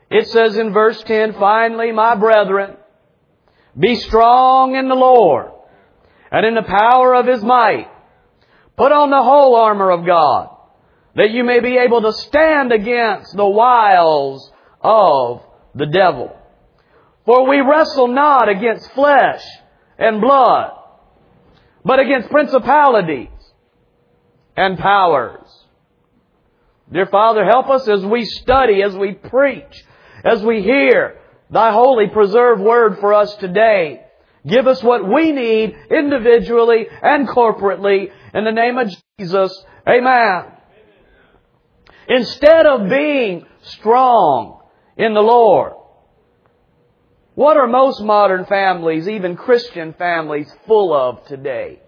It says in verse 10, "Finally, my brethren, be strong in the Lord and in the power of His might. Put on the whole armor of God, that you may be able to stand against the wiles of the devil. For we wrestle not against flesh and blood, but against principalities and powers." Dear Father, help us as we study, as we preach, as we hear Thy holy preserved word for us today. Give us what we need individually and corporately in the name of Jesus. Amen. Instead of being strong in the Lord, what are most modern families, even Christian families, full of today?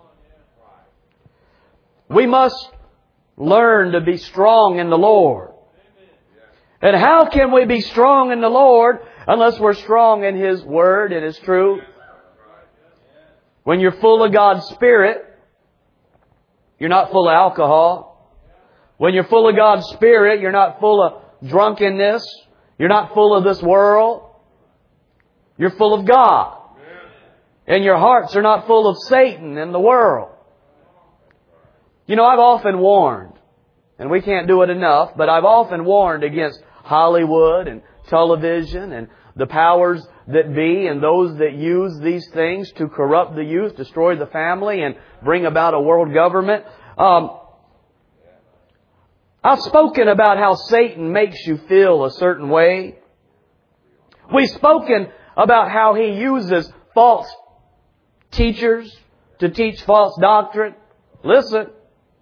We must learn to be strong in the Lord. And how can we be strong in the Lord unless we're strong in His Word and His truth? When you're full of God's Spirit, you're not full of alcohol. When you're full of God's Spirit, you're not full of drunkenness. You're not full of this world. You're full of God. And your hearts are not full of Satan and the world. You know, I've often warned, and we can't do it enough, but I've often warned against Hollywood and television and the powers that be and those that use these things to corrupt the youth, destroy the family, and bring about a world government. I've spoken about how Satan makes you feel a certain way. We've spoken about how he uses false teachers to teach false doctrine. Listen.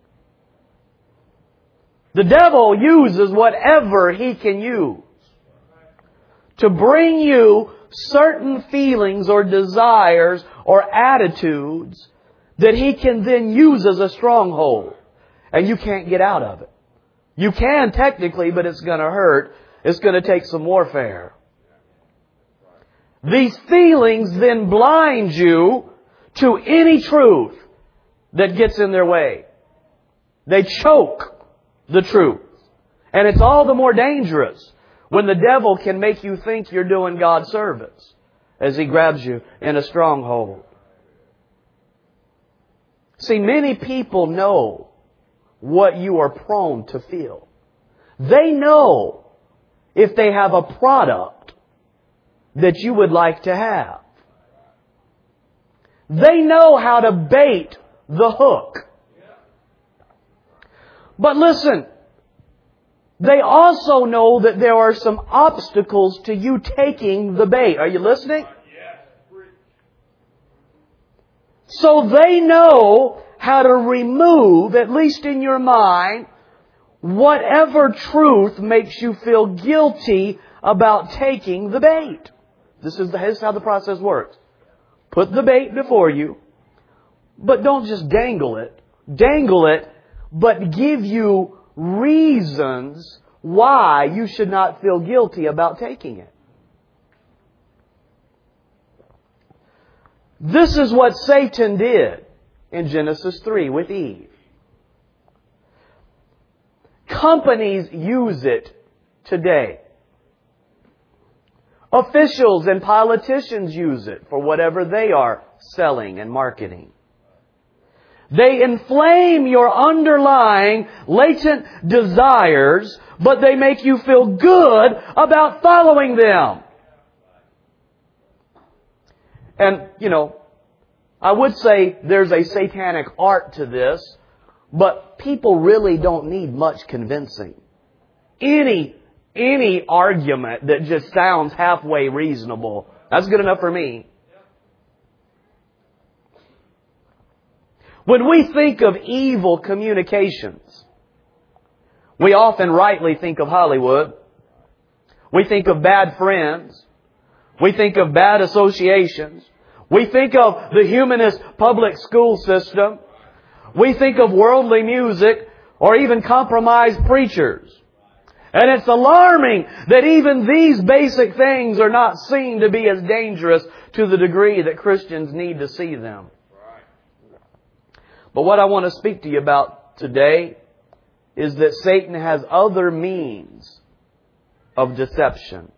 The devil uses whatever he can use to bring you certain feelings or desires or attitudes that he can then use as a stronghold. And you can't get out of it. You can technically, but it's going to hurt. It's going to take some warfare. These feelings then blind you to any truth that gets in their way. They choke the truth. And it's all the more dangerous when the devil can make you think you're doing God's service as he grabs you in a stronghold. See, many people know what you are prone to feel. They know if they have a product that you would like to have. They know how to bait the hook. But listen, they also know that there are some obstacles to you taking the bait. Are you listening? So they know how to remove, at least in your mind, whatever truth makes you feel guilty about taking the bait. This is how the process works. Put the bait before you, but don't just dangle it. Dangle it, but give you reasons why you should not feel guilty about taking it. This is what Satan did in Genesis 3 with Eve. Companies use it today. Officials and politicians use it for whatever they are selling and marketing. They inflame your underlying latent desires, but they make you feel good about following them. And, I would say there's a satanic art to this, but people really don't need much convincing. Any argument that just sounds halfway reasonable, that's good enough for me. When we think of evil communications, we often rightly think of Hollywood. We think of bad friends. We think of bad associations. We think of the humanist public school system. We think of worldly music or even compromised preachers. And it's alarming that even these basic things are not seen to be as dangerous to the degree that Christians need to see them. But what I want to speak to you about today is that Satan has other means of deception.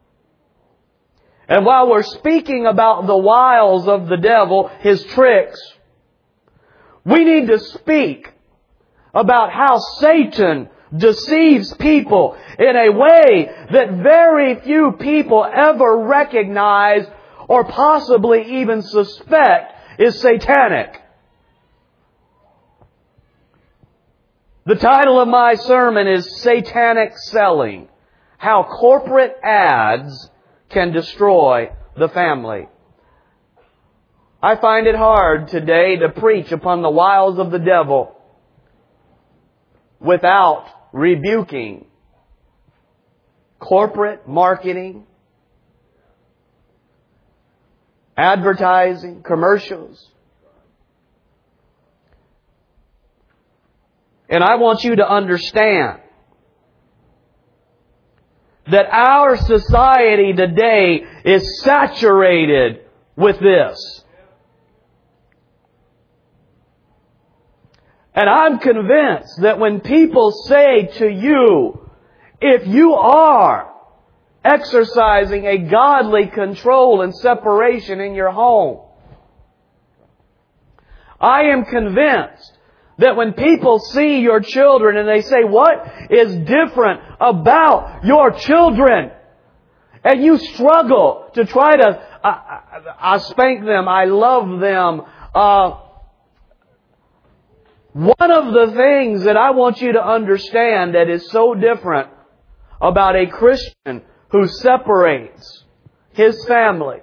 And while we're speaking about the wiles of the devil, his tricks, we need to speak about how Satan deceives people in a way that very few people ever recognize or possibly even suspect is satanic. The title of my sermon is Satanic Selling: How Corporate Ads Can Destroy the Family. I find it hard today to preach upon the wiles of the devil without rebuking corporate marketing, advertising, commercials. And I want you to understand that our society today is saturated with this. And I'm convinced that when people say to you, if you are exercising a godly control and separation in your home, I am convinced that when people see your children and they say, what is different about your children? And you struggle to try to, I spank them, I love them. One of the things that I want you to understand that is so different about a Christian who separates his family,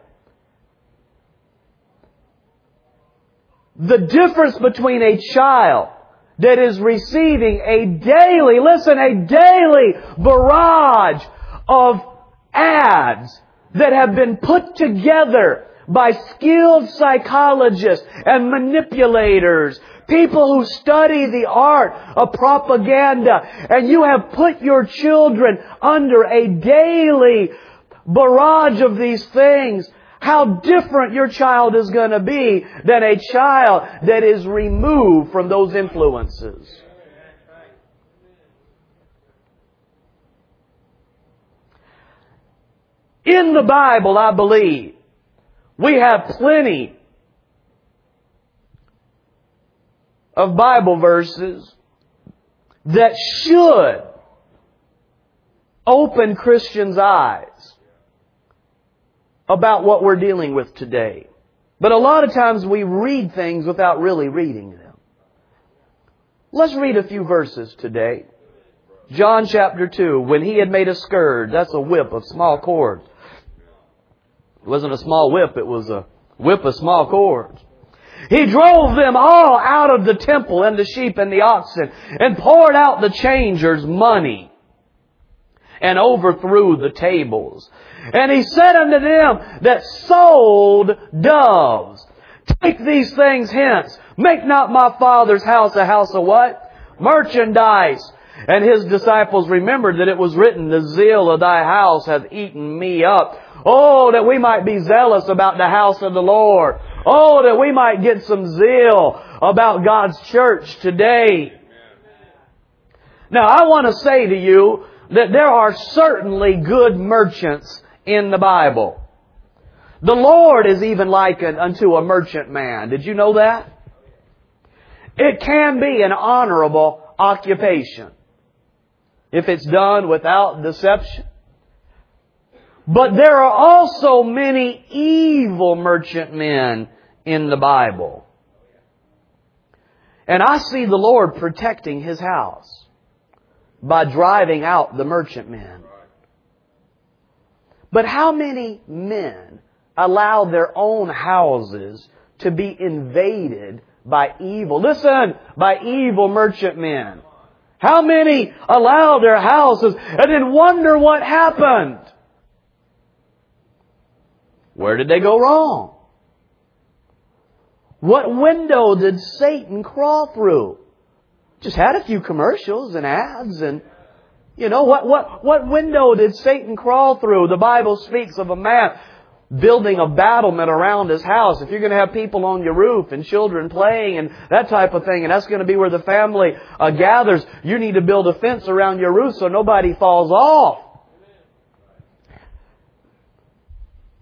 the difference between a child that is receiving a daily barrage of ads that have been put together by skilled psychologists and manipulators, people who study the art of propaganda, and you have put your children under a daily barrage of these things. How different your child is going to be than a child that is removed from those influences. In the Bible, I believe, we have plenty of Bible verses that should open Christians' eyes about what we're dealing with today. But a lot of times we read things without really reading them. Let's read a few verses today. John chapter 2, when he had made a scourge, that's a whip of small cords. It wasn't a small whip, it was a whip of small cords. He drove them all out of the temple, and the sheep and the oxen, and poured out the changers' money, and overthrew the tables. And He said unto them that sold doves, take these things hence. Make not my Father's house a house of what? Merchandise. And His disciples remembered that it was written, the zeal of thy house hath eaten me up. Oh, that we might be zealous about the house of the Lord. Oh, that we might get some zeal about God's church today. Now, I want to say to you that there are certainly good merchants in the Bible. The Lord is even likened unto a merchant man. Did you know that? It can be an honorable occupation if it's done without deception. But there are also many evil merchantmen in the Bible. And I see the Lord protecting His house by driving out the merchantmen. But how many men allow their own houses to be invaded by evil? Listen, by evil merchantmen. How many allow their houses and then wonder what happened? Where did they go wrong? What window did Satan crawl through? Just had a few commercials and ads and, what window did Satan crawl through? The Bible speaks of a man building a battlement around his house. If you're going to have people on your roof and children playing and that type of thing, and that's going to be where the family gathers, you need to build a fence around your roof so nobody falls off.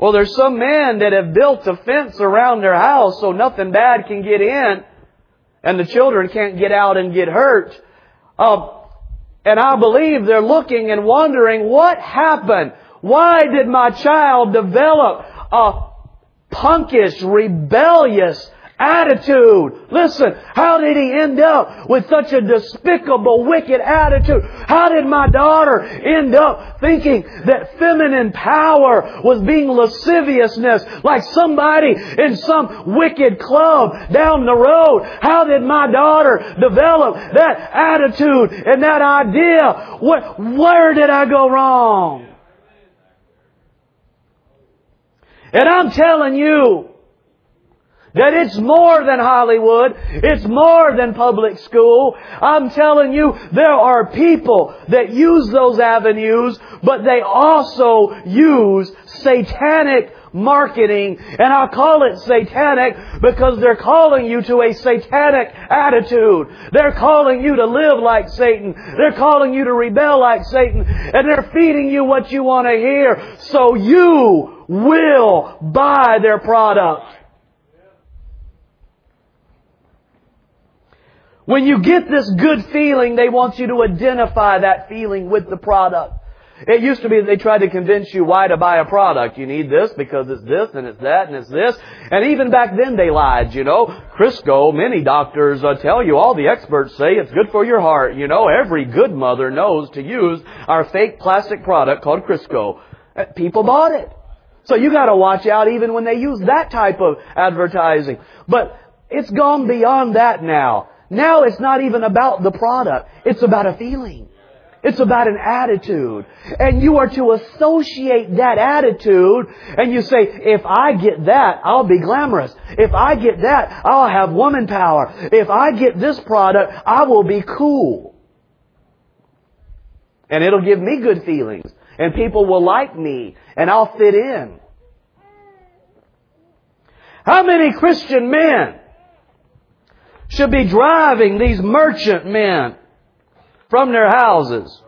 Or there's some men that have built a fence around their house so nothing bad can get in and the children can't get out and get hurt. And I believe they're looking and wondering, what happened? Why did my child develop a punkish, rebellious attitude? Listen, how did he end up with such a despicable, wicked attitude? How did my daughter end up thinking that feminine power was being lasciviousness, like somebody in some wicked club down the road? How did my daughter develop that attitude and that idea? Where did I go wrong? And I'm telling you that it's more than Hollywood. It's more than public school. I'm telling you, there are people that use those avenues, but they also use satanic marketing. And I call it satanic because they're calling you to a satanic attitude. They're calling you to live like Satan. They're calling you to rebel like Satan. And they're feeding you what you want to hear. So you will buy their product. When you get this good feeling, they want you to identify that feeling with the product. It used to be that they tried to convince you why to buy a product. You need this because it's this and it's that and it's this. And even back then they lied, you know. Crisco, many doctors tell you, all the experts say it's good for your heart. You know, every good mother knows to use our fake plastic product called Crisco. People bought it. So you got to watch out even when they use that type of advertising. But it's gone beyond that now. Now it's not even about the product. It's about a feeling. It's about an attitude. And you are to associate that attitude and you say, if I get that, I'll be glamorous. If I get that, I'll have woman power. If I get this product, I will be cool. And it'll give me good feelings. And people will like me. And I'll fit in. How many Christian men should be driving these merchant men from their houses?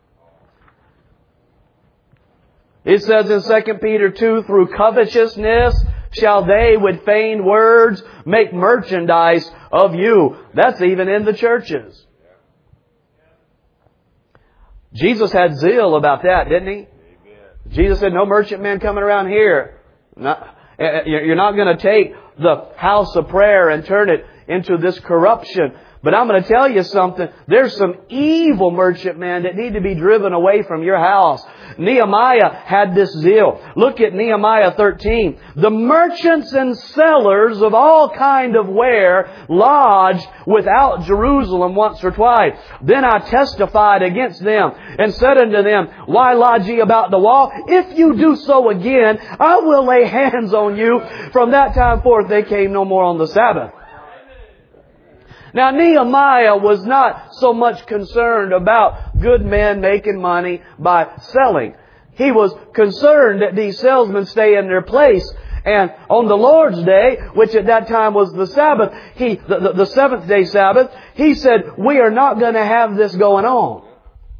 It says in 2 Peter 2, through covetousness shall they with feigned words make merchandise of you. That's even in the churches. Jesus had zeal about that, didn't He? Jesus said, no merchant man coming around here. You're not going to take the house of prayer and turn it into this corruption. But I'm going to tell you something. There's some evil merchantmen that need to be driven away from your house. Nehemiah had this zeal. Look at Nehemiah 13. The merchants and sellers of all kind of ware lodged without Jerusalem once or twice. Then I testified against them and said unto them, why lodge ye about the wall? If you do so again, I will lay hands on you. From that time forth they came no more on the Sabbath. Now, Nehemiah was not so much concerned about good men making money by selling. He was concerned that these salesmen stay in their place. And on the Lord's Day, which at that time was the Sabbath, the seventh day Sabbath, he said, we are not going to have this going on.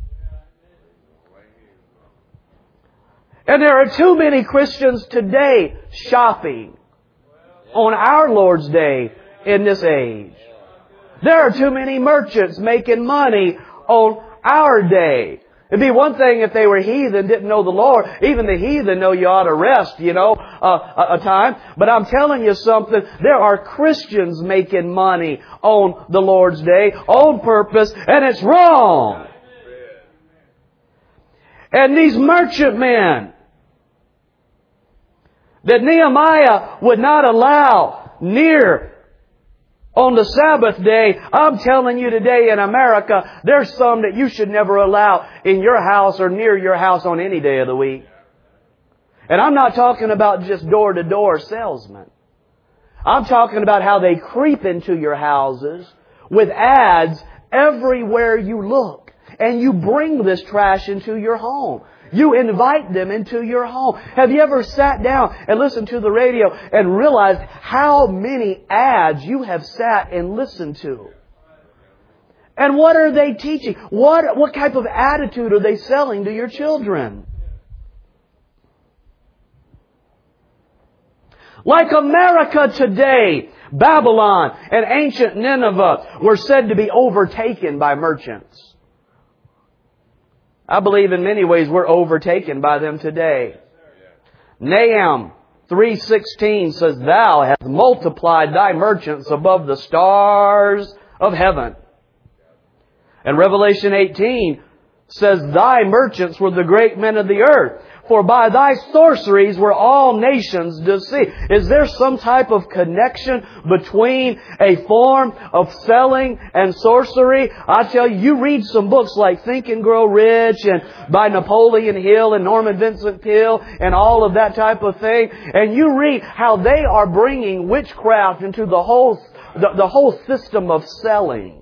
And there are too many Christians today shopping on our Lord's Day in this age. There are too many merchants making money on our day. It'd be one thing if they were heathen, didn't know the Lord. Even the heathen know you ought to rest, a time. But I'm telling you something. There are Christians making money on the Lord's Day on purpose, and it's wrong. And these merchantmen that Nehemiah would not allow near on the Sabbath day, I'm telling you today in America, there's some that you should never allow in your house or near your house on any day of the week. And I'm not talking about just door-to-door salesmen. I'm talking about how they creep into your houses with ads everywhere you look. And you bring this trash into your home. You invite them into your home. Have you ever sat down and listened to the radio and realized how many ads you have sat and listened to? And what are they teaching? What type of attitude are they selling to your children? Like America today, Babylon and ancient Nineveh were said to be overtaken by merchants. I believe in many ways we're overtaken by them today. Nahum 3:16 says, Thou hast multiplied thy merchants above the stars of heaven. And Revelation 18 says, Thy merchants were the great men of the earth. For by thy sorceries were all nations deceived. Is there some type of connection between a form of selling and sorcery? I tell you, you read some books like Think and Grow Rich and by Napoleon Hill and Norman Vincent Peale and all of that type of thing. And you read how they are bringing witchcraft into the whole system of selling.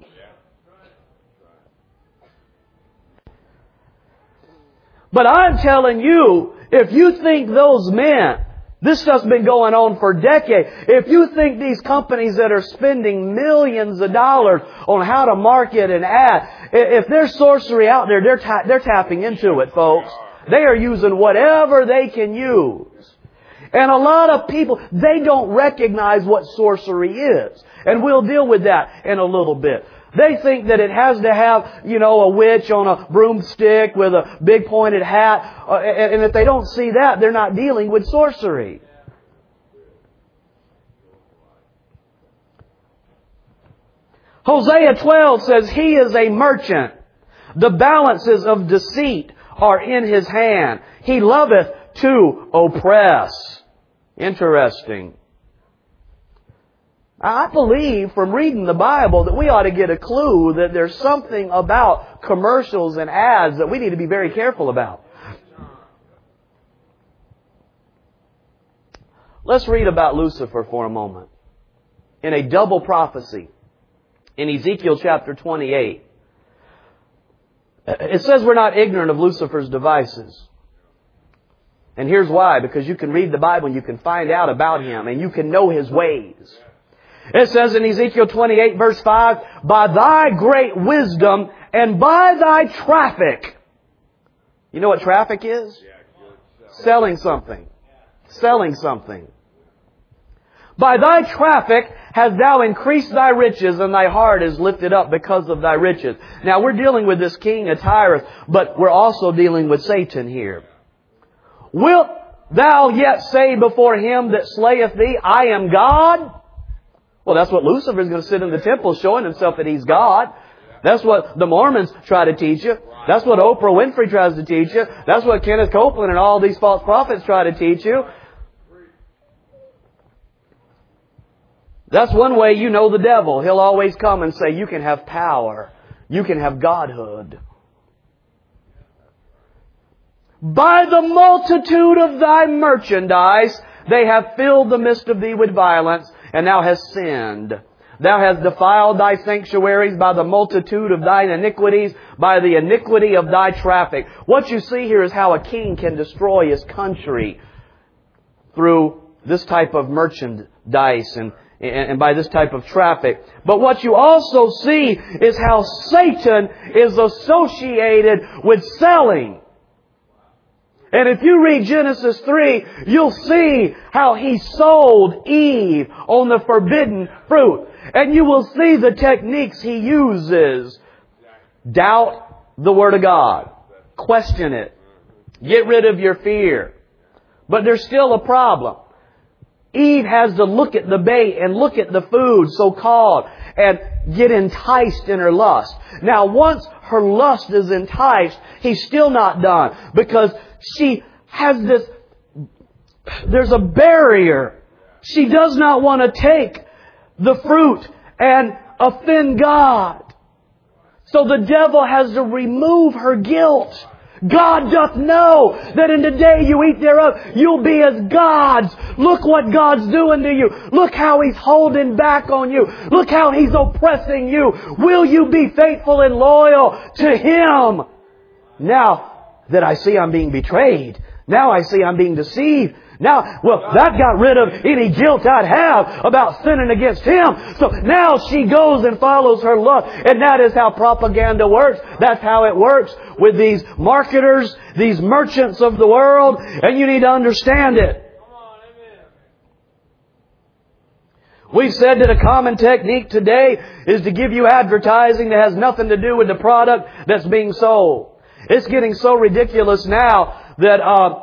But I'm telling you, if you think those men, this stuff's been going on for decades, if you think these companies that are spending millions of dollars on how to market and ad, if there's sorcery out there, they're tapping into it, folks. They are using whatever they can use. And a lot of people, they don't recognize what sorcery is. And we'll deal with that in a little bit. They think that it has to have, a witch on a broomstick with a big pointed hat. And if they don't see that, they're not dealing with sorcery. Hosea 12 says, He is a merchant. The balances of deceit are in His hand. He loveth to oppress. Interesting. I believe from reading the Bible that we ought to get a clue that there's something about commercials and ads that we need to be very careful about. Let's read about Lucifer for a moment. In a double prophecy, in Ezekiel chapter 28, it says we're not ignorant of Lucifer's devices. And here's why. Because you can read the Bible and you can find out about him and you can know his ways. It says in Ezekiel 28 verse 5, By thy great wisdom and by thy traffic. You know what traffic is? Selling something. Selling something. By thy traffic hast thou increased thy riches, and thy heart is lifted up because of thy riches. Now we're dealing with this king of Tyrus, but we're also dealing with Satan here. Wilt thou yet say before him that slayeth thee, I am God? Well, that's what Lucifer is going to sit in the temple showing himself that he's God. That's what the Mormons try to teach you. That's what Oprah Winfrey tries to teach you. That's what Kenneth Copeland and all these false prophets try to teach you. That's one way you know the devil. He'll always come and say, you can have power. You can have godhood. By the multitude of thy merchandise, they have filled the midst of thee with violence, and thou hast sinned. Thou hast defiled thy sanctuaries by the multitude of thine iniquities, by the iniquity of thy traffic. What you see here is how a king can destroy his country through this type of merchandise and by this type of traffic. But what you also see is how Satan is associated with selling. And if you read Genesis 3, you'll see how he sold Eve on the forbidden fruit. And you will see the techniques he uses. Doubt the Word of God. Question it. Get rid of your fear. But there's still a problem. Eve has to look at the bait and look at the food, so-called, and get enticed in her lust. Now, once her lust is enticed, he's still not done. Because she has there's a barrier. She does not want to take the fruit and offend God. So the devil has to remove her guilt. God doth know that in the day you eat thereof, you'll be as gods. Look what God's doing to you. Look how He's holding back on you. Look how He's oppressing you. Will you be faithful and loyal to Him? Now that I see I'm being betrayed. Now I see I'm being deceived. Now, that got rid of any guilt I'd have about sinning against Him. So now she goes and follows her lust. And that is how propaganda works. That's how it works with these marketers, these merchants of the world. And you need to understand it. We've said that a common technique today is to give you advertising that has nothing to do with the product that's being sold. It's getting so ridiculous now that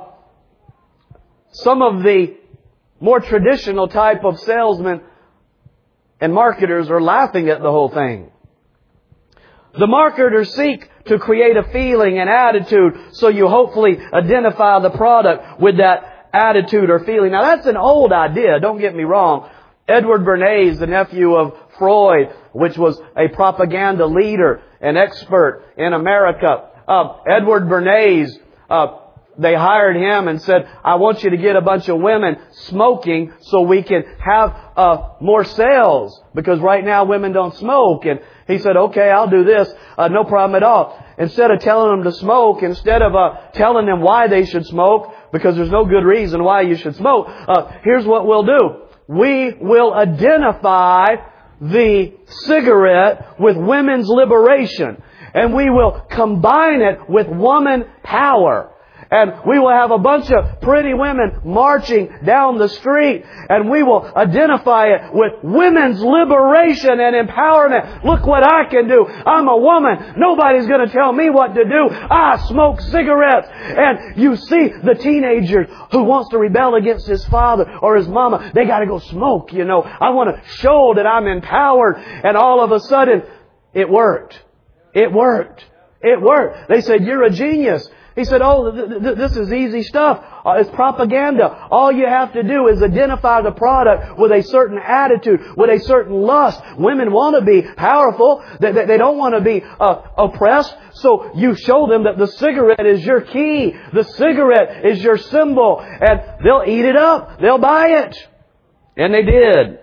some of the more traditional type of salesmen and marketers are laughing at the whole thing. The marketers seek to create a feeling and attitude so you hopefully identify the product with that attitude or feeling. Now that's an old idea, don't get me wrong. Edward Bernays, the nephew of Freud, which was a propaganda leader and expert in America. Edward Bernays, they hired him and said, I want you to get a bunch of women smoking so we can have more sales. Because right now women don't smoke. And he said, okay, I'll do this. No problem at all. Instead of telling them to smoke, instead of telling them why they should smoke, because there's no good reason why you should smoke, here's what we'll do. We will identify the cigarette with women's liberation. And we will combine it with woman power. And we will have a bunch of pretty women marching down the street. And we will identify it with women's liberation and empowerment. Look what I can do. I'm a woman. Nobody's going to tell me what to do. I smoke cigarettes. And you see the teenager who wants to rebel against his father or his mama. They got to go smoke, you know. I want to show that I'm empowered. And all of a sudden, it worked. It worked. It worked. They said, you're a genius. He said, this is easy stuff. It's propaganda. All you have to do is identify the product with a certain attitude, with a certain lust. Women want to be powerful. They don't want to be oppressed. So you show them that the cigarette is your key. The cigarette is your symbol. And they'll eat it up. They'll buy it. And they did.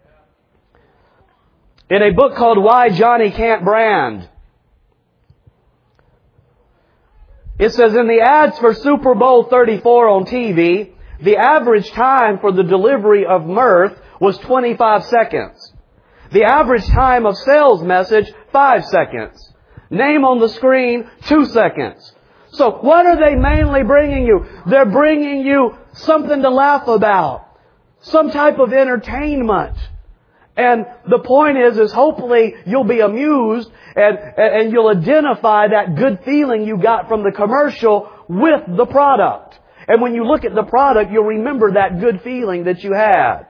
In a book called Why Johnny Can't Brand, it says, in the ads for Super Bowl 34 on TV, the average time for the delivery of mirth was 25 seconds. The average time of sales message, 5 seconds. Name on the screen, 2 seconds. So what are they mainly bringing you? They're bringing you something to laugh about. Some type of entertainment. And the point is hopefully you'll be amused and you'll identify that good feeling you got from the commercial with the product. And when you look at the product, you'll remember that good feeling that you had.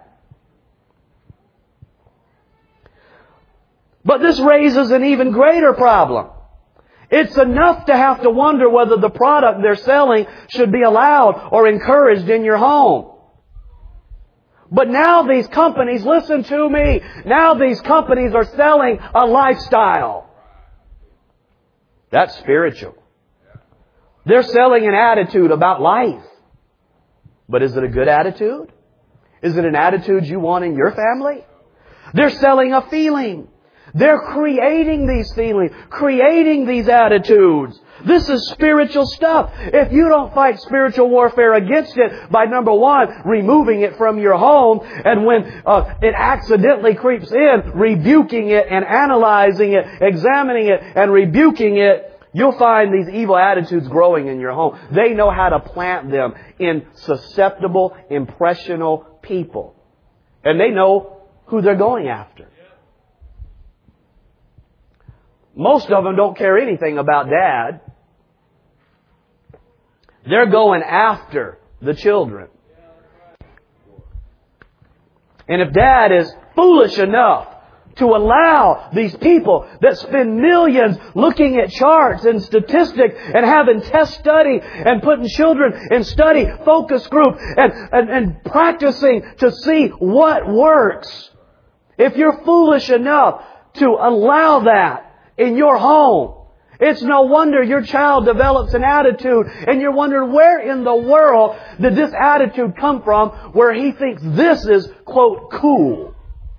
But this raises an even greater problem. It's enough to have to wonder whether the product they're selling should be allowed or encouraged in your home. But now these companies, listen to me, now these companies are selling a lifestyle. That's spiritual. They're selling an attitude about life. But is it a good attitude? Is it an attitude you want in your family? They're selling a feeling. They're creating these feelings, creating these attitudes. This is spiritual stuff. If you don't fight spiritual warfare against it by, number one, removing it from your home, and when it accidentally creeps in, rebuking it and analyzing it, examining it and rebuking it, you'll find these evil attitudes growing in your home. They know how to plant them in susceptible, impressionable people. And they know who they're going after. Most of them don't care anything about Dad. They're going after the children. And if Dad is foolish enough to allow these people that spend millions looking at charts and statistics and having test study and putting children in study focus group and practicing to see what works. If you're foolish enough to allow that in your home, it's no wonder your child develops an attitude and you're wondering where in the world did this attitude come from where he thinks this is, quote, cool.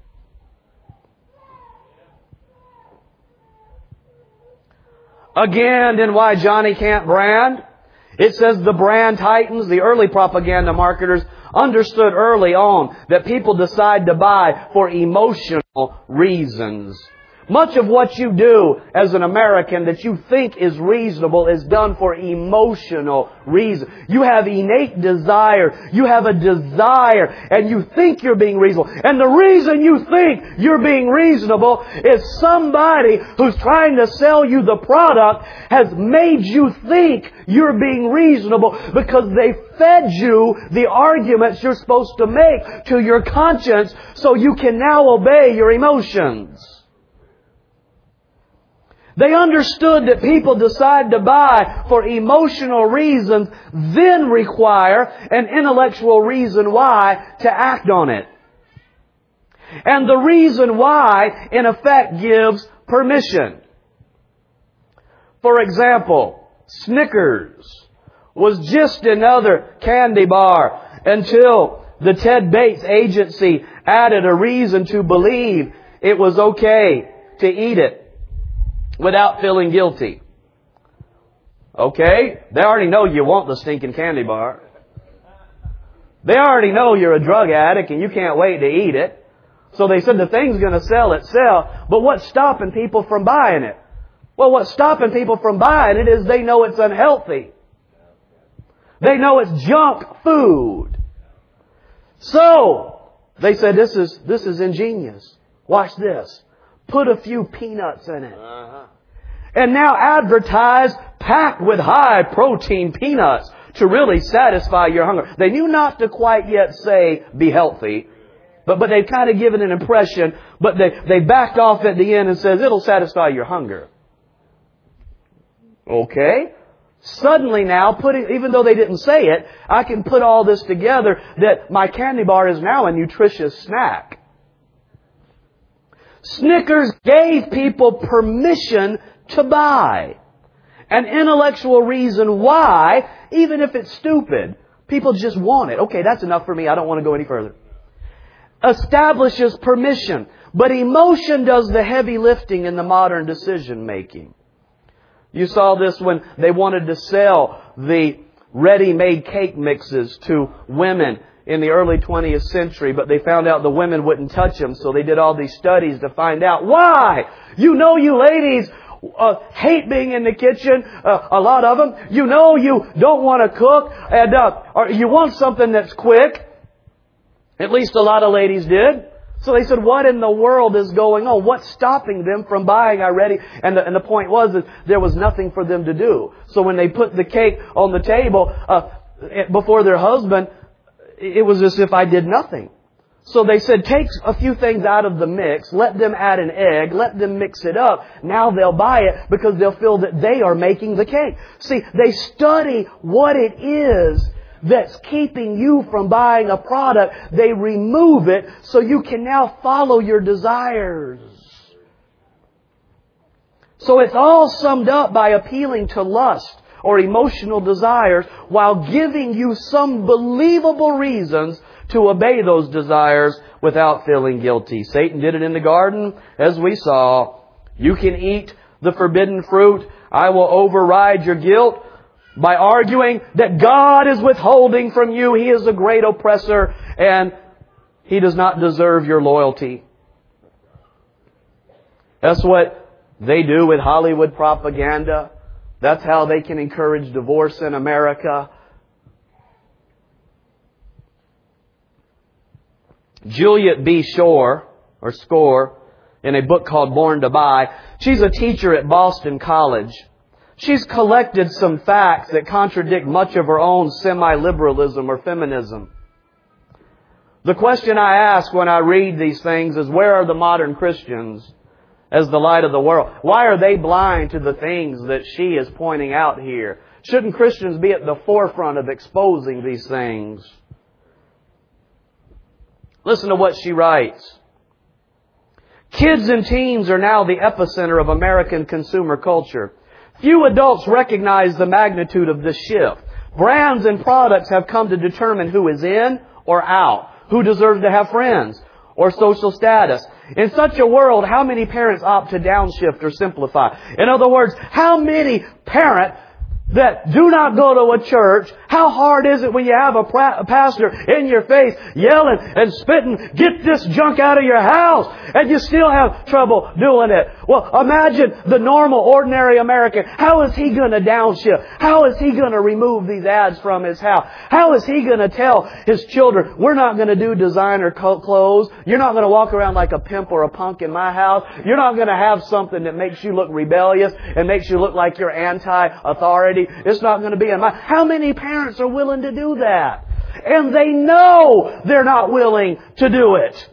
Again, in Why Johnny Can't Brand, it says the brand titans, the early propaganda marketers, understood early on that people decide to buy for emotional reasons. Much of what you do as an American that you think is reasonable is done for emotional reasons. You have innate desire. You have a desire and you think you're being reasonable. And the reason you think you're being reasonable is somebody who's trying to sell you the product has made you think you're being reasonable because they fed you the arguments you're supposed to make to your conscience so you can now obey your emotions. They understood that people decide to buy for emotional reasons, then require an intellectual reason why to act on it. And the reason why, in effect, gives permission. For example, Snickers was just another candy bar until the Ted Bates Agency added a reason to believe it was okay to eat it without feeling guilty. Okay? They already know you want the stinking candy bar. They already know you're a drug addict and you can't wait to eat it. So they said the thing's going to sell itself. But what's stopping people from buying it? Well, what's stopping people from buying it is they know it's unhealthy. They know it's junk food. So they said this is ingenious. Watch this. Put a few peanuts in it. And now advertise packed with high protein peanuts to really satisfy your hunger. They knew not to quite yet say, be healthy. But they've kind of given an impression. But they backed off at the end and says, it'll satisfy your hunger. Okay. Suddenly now, even though they didn't say it, I can put all this together that my candy bar is now a nutritious snack. Snickers gave people permission to buy. An intellectual reason why, even if it's stupid, people just want it. Okay, that's enough for me. I don't want to go any further. Establishes permission. But emotion does the heavy lifting in the modern decision making. You saw this when they wanted to sell the ready-made cake mixes to women in the early 20th century, but they found out the women wouldn't touch them, so they did all these studies to find out why. You know you ladies hate being in the kitchen, a lot of them. You know you don't want to cook, and or you want something that's quick. At least a lot of ladies did. So they said, what in the world is going on? What's stopping them from buying already? And the point was that there was nothing for them to do. So when they put the cake on the table before their husband, it was as if I did nothing. So they said, take a few things out of the mix, let them add an egg, let them mix it up. Now they'll buy it because they'll feel that they are making the cake. See, they study what it is that's keeping you from buying a product. They remove it so you can now follow your desires. So it's all summed up by appealing to lust or emotional desires while giving you some believable reasons to obey those desires without feeling guilty. Satan did it in the garden, as we saw. You can eat the forbidden fruit. I will override your guilt by arguing that God is withholding from you. He is a great oppressor and He does not deserve your loyalty. That's what they do with Hollywood propaganda. That's how they can encourage divorce in America. Juliet B. Score, in a book called Born to Buy, she's a teacher at Boston College. She's collected some facts that contradict much of her own semi-liberalism or feminism. The question I ask when I read these things is, where are the modern Christians as the light of the world? Why are they blind to the things that she is pointing out here? Shouldn't Christians be at the forefront of exposing these things? Listen to what she writes. Kids and teens are now the epicenter of American consumer culture. Few adults recognize the magnitude of this shift. Brands and products have come to determine who is in or out, who deserves to have friends or social status. In such a world, how many parents opt to downshift or simplify? In other words, how many parent that do not go to a church. How hard is it when you have a pastor in your face yelling and spitting, "Get this junk out of your house," and you still have trouble doing it? Well, imagine the normal, ordinary American. How is he going to downshift? How is he going to remove these ads from his house? How is he going to tell his children, "We're not going to do designer clothes. You're not going to walk around like a pimp or a punk in my house. You're not going to have something that makes you look rebellious and makes you look like you're anti-authority. It's not going to be in my..." How many parents are willing to do that? And they know they're not willing to do it.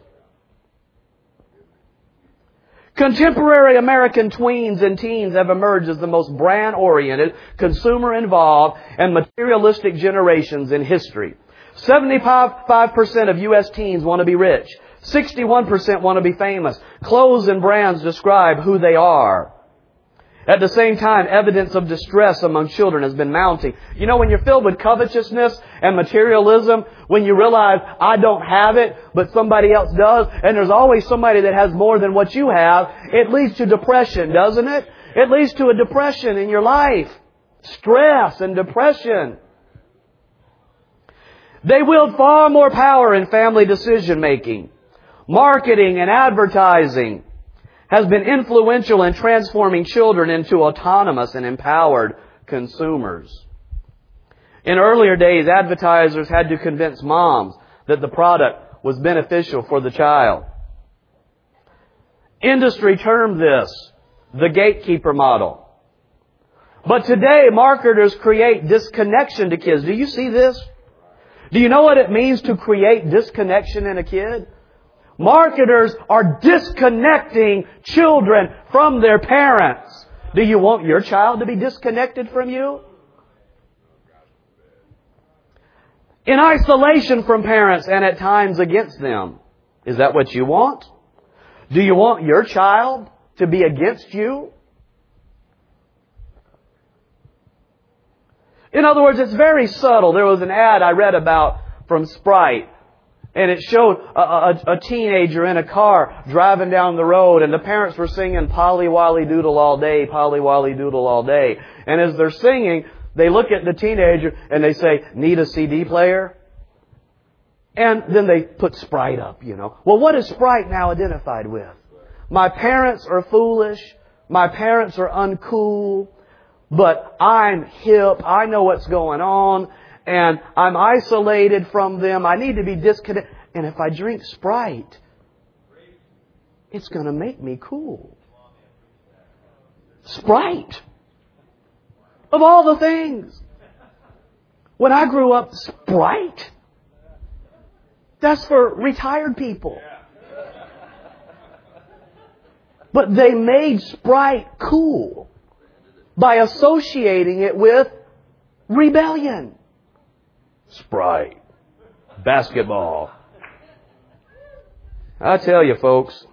Contemporary American tweens and teens have emerged as the most brand-oriented, consumer-involved, and materialistic generations in history. 75% of U.S. teens want to be rich. 61% want to be famous. Clothes and brands describe who they are. At the same time, evidence of distress among children has been mounting. You know, when you're filled with covetousness and materialism, when you realize, "I don't have it, but somebody else does," and there's always somebody that has more than what you have, it leads to depression, doesn't it? It leads to a depression in your life. Stress and depression. They wield far more power in family decision making. Marketing and advertising has been influential in transforming children into autonomous and empowered consumers. In earlier days, advertisers had to convince moms that the product was beneficial for the child. Industry termed this the gatekeeper model. But today, marketers create disconnection to kids. Do you see this? Do you know what it means to create disconnection in a kid? Marketers are disconnecting children from their parents. Do you want your child to be disconnected from you? In isolation from parents and at times against them. Is that what you want? Do you want your child to be against you? In other words, it's very subtle. There was an ad I read about from Sprite. And it showed a teenager in a car driving down the road, and the parents were singing "Polly Wolly Doodle all day, Polly Wolly Doodle all day." And as they're singing, they look at the teenager and they say, "Need a CD player?" And then they put Sprite up, you know. Well, what is Sprite now identified with? My parents are foolish. My parents are uncool. But I'm hip. I know what's going on. And I'm isolated from them. I need to be disconnected. And if I drink Sprite, it's going to make me cool. Sprite. Of all the things. When I grew up, Sprite. That's for retired people. But they made Sprite cool by associating it with rebellion. Sprite. Basketball. I tell you, folks,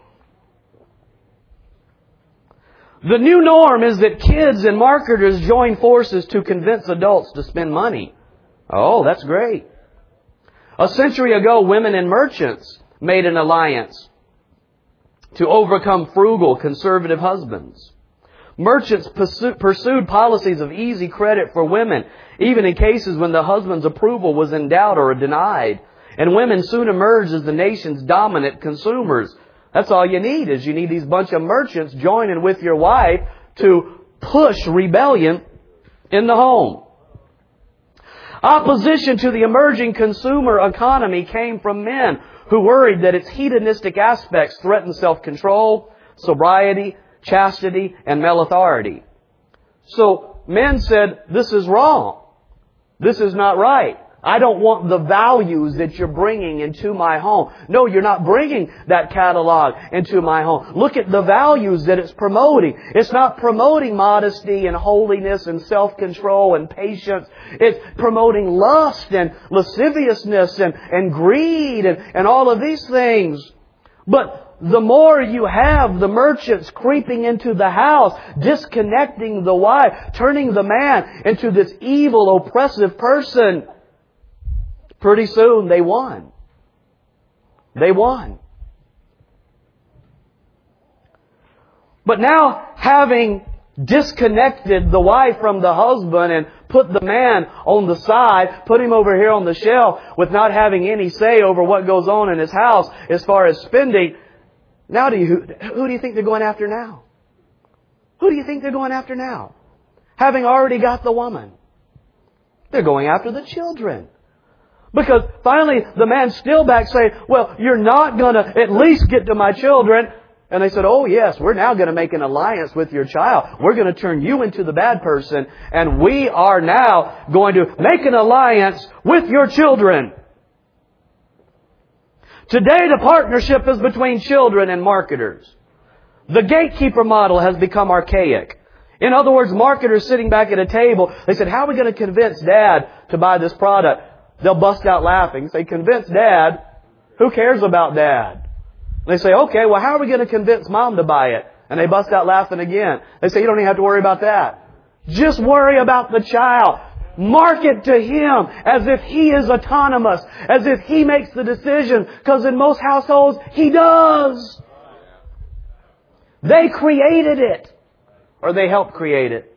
the new norm is that kids and marketers join forces to convince adults to spend money. Oh, that's great. A century ago, women and merchants made an alliance to overcome frugal, conservative husbands. Merchants pursued policies of easy credit for women, even in cases when the husband's approval was in doubt or denied. And women soon emerged as the nation's dominant consumers. That's all you need, is you need these bunch of merchants joining with your wife to push rebellion in the home. Opposition to the emerging consumer economy came from men who worried that its hedonistic aspects threatened self-control, sobriety, chastity, and male authority. So men said, "This is wrong. This is not right. I don't want the values that you're bringing into my home." No, you're not bringing that catalog into my home. Look at the values that it's promoting. It's not promoting modesty and holiness and self-control and patience. It's promoting lust and lasciviousness and greed and all of these things. But the more you have the merchants creeping into the house, disconnecting the wife, turning the man into this evil, oppressive person, pretty soon they won. They won. But now, having disconnected the wife from the husband and put the man on the side, put him over here on the shelf with not having any say over what goes on in his house as far as spending. Now who do you think they're going after now? Who do you think they're going after now? Having already got the woman. They're going after the children. Because finally the man's still back saying, well, you're not going to at least get to my children. And they said, oh yes, we're now going to make an alliance with your child. We're going to turn you into the bad person. And we are now going to make an alliance with your children. Today the partnership is between children and marketers. The gatekeeper model has become archaic. In other words, marketers sitting back at a table, they said, how are we going to convince Dad to buy this product? They'll bust out laughing. Say, convince Dad? Who cares about Dad? They say, okay, well, how are we going to convince Mom to buy it? And they bust out laughing again. They say, you don't even have to worry about that. Just worry about the child. Market to him as if he is autonomous, as if he makes the decision, because in most households, he does. They created it, or they helped create it.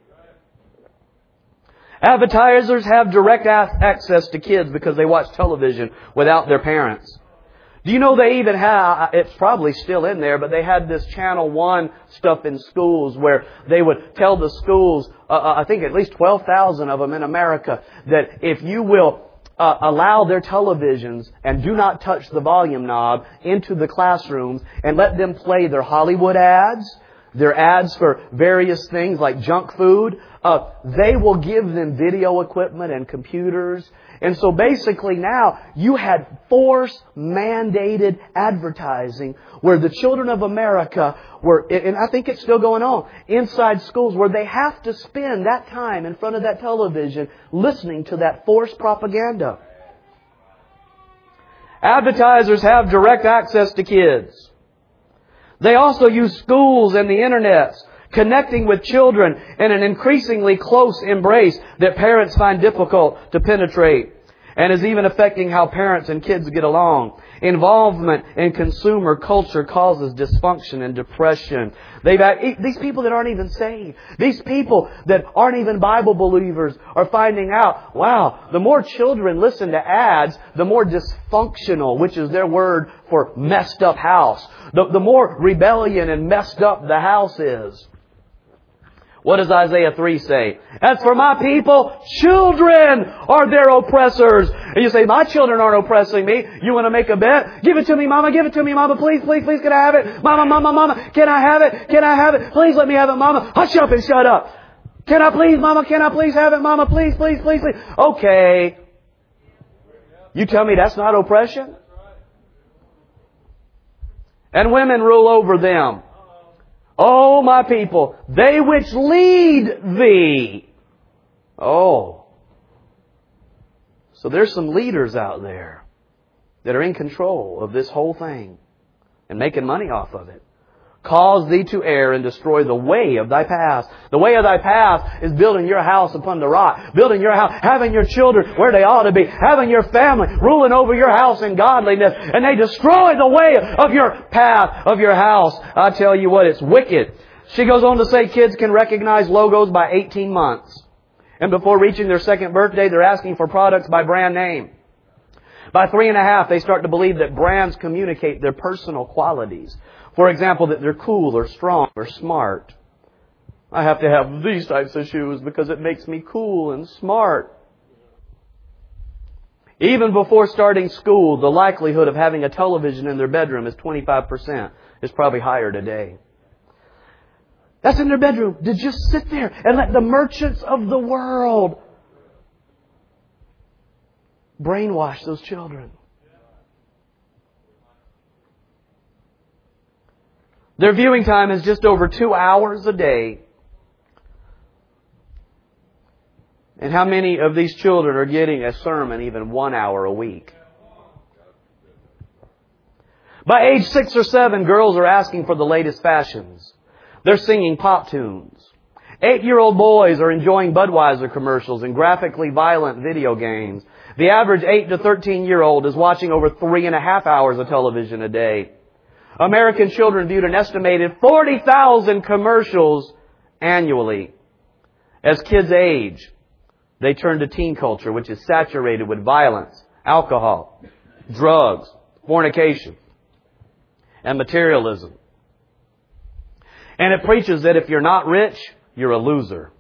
Advertisers have direct access to kids because they watch television without their parents. Do you know they even have, it's probably still in there, but they had this Channel 1 stuff in schools where they would tell the schools, I think at least 12,000 of them in America, that if you will allow their televisions and do not touch the volume knob into the classrooms and let them play their Hollywood ads, their ads for various things like junk food, they will give them video equipment and computers. And so basically now you had force-mandated advertising where the children of America were, and I think it's still going on, inside schools where they have to spend that time in front of that television listening to that forced propaganda. Advertisers have direct access to kids. They also use schools and the internet, connecting with children in an increasingly close embrace that parents find difficult to penetrate, and is even affecting how parents and kids get along. Involvement in consumer culture causes dysfunction and depression. These people that aren't even saved, these people that aren't even Bible believers are finding out, wow, the more children listen to ads, the more dysfunctional, which is their word for messed up house. The more rebellion and messed up the house is. What does Isaiah 3 say? As for my people, children are their oppressors. And you say, my children aren't oppressing me. You want to make a bet? Give it to me, Mama. Give it to me, Mama. Please, please, please, can I have it? Mama, Mama, Mama. Can I have it? Can I have it? Please let me have it, Mama. Hush up and shut up. Can I please, Mama? Can I please have it, Mama? Please, please, please, please. Okay. You tell me that's not oppression? And women rule over them. Oh, my people, they which lead thee. Oh. So there's some leaders out there that are in control of this whole thing and making money off of it. Cause thee to err and destroy the way of thy path. The way of thy path is building your house upon the rock. Building your house, having your children where they ought to be. Having your family ruling over your house in godliness. And they destroy the way of your path, of your house. I tell you what, it's wicked. She goes on to say kids can recognize logos by 18 months. And before reaching their second birthday, they're asking for products by brand name. By 3.5, they start to believe that brands communicate their personal qualities. For example, that they're cool or strong or smart. I have to have these types of shoes because it makes me cool and smart. Even before starting school, the likelihood of having a television in their bedroom is 25%. It's probably higher today. That's in their bedroom. To just sit there and let the merchants of the world brainwash those children. Their viewing time is just over 2 hours a day. And how many of these children are getting a sermon even 1 hour a week? By age 6 or 7, girls are asking for the latest fashions. They're singing pop tunes. 8-year-old boys are enjoying Budweiser commercials and graphically violent video games. The average 8 to 13-year-old is watching over 3.5 hours of television a day. American children viewed an estimated 40,000 commercials annually. As kids age, They turn to teen culture, which is saturated with violence, alcohol, drugs, fornication, and materialism. And it preaches that if you're not rich, you're a loser.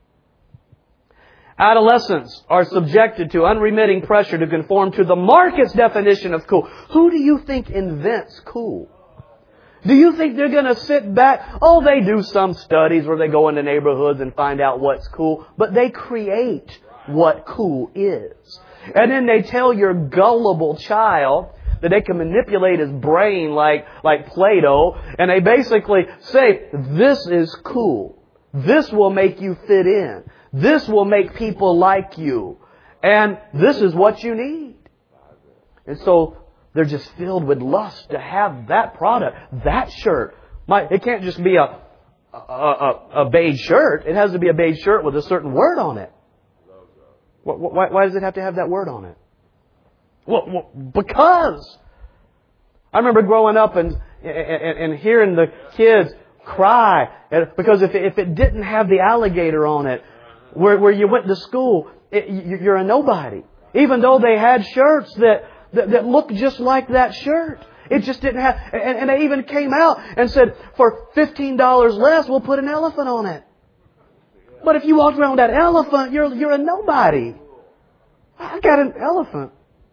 Adolescents are subjected to unremitting pressure to conform to the market's definition of cool. Who do you think invents cool? Do you think they're going to sit back? Oh, they do some studies where they go into neighborhoods and find out what's cool. But they create what cool is. And then they tell your gullible child that they can manipulate his brain like Play-Doh. And they basically say, this is cool. This will make you fit in. This will make people like you. And this is what you need. And so they're just filled with lust to have that product, that shirt. It can't just be a beige shirt. It has to be a beige shirt with a certain word on it. Why does it have to have that word on it? Well, because I remember growing up and hearing the kids cry because if it didn't have the alligator on it, where you went to school, you're a nobody. Even though they had shirts that looked just like that shirt. It just didn't have... And they even came out and said, for $15 less, we'll put an elephant on it. But if you walked around with that elephant, you're a nobody. I got an elephant.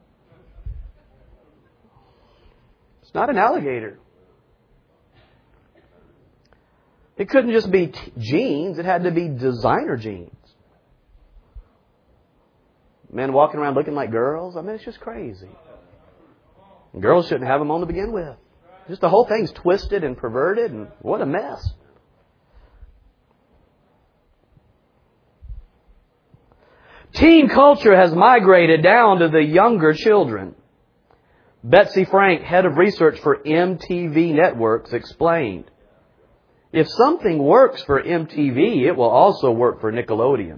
It's not an alligator. It couldn't just be jeans. It had to be designer jeans. Men walking around looking like girls. I mean, it's just crazy. And girls shouldn't have them on to begin with. Just the whole thing's twisted and perverted, and what a mess. Teen culture has migrated down to the younger children. Betsy Frank, head of research for MTV Networks, explained, if something works for MTV, it will also work for Nickelodeon.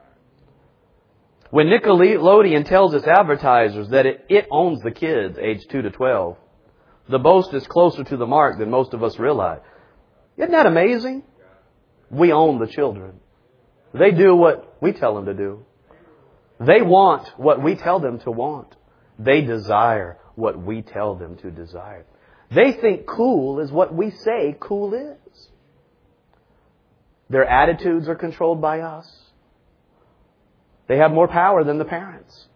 When Nickelodeon tells its advertisers that it owns the kids aged 2 to 12, the boast is closer to the mark than most of us realize. Isn't that amazing? We own the children. They do what we tell them to do. They want what we tell them to want. They desire what we tell them to desire. They think cool is what we say cool is. Their attitudes are controlled by us. They have more power than the parents.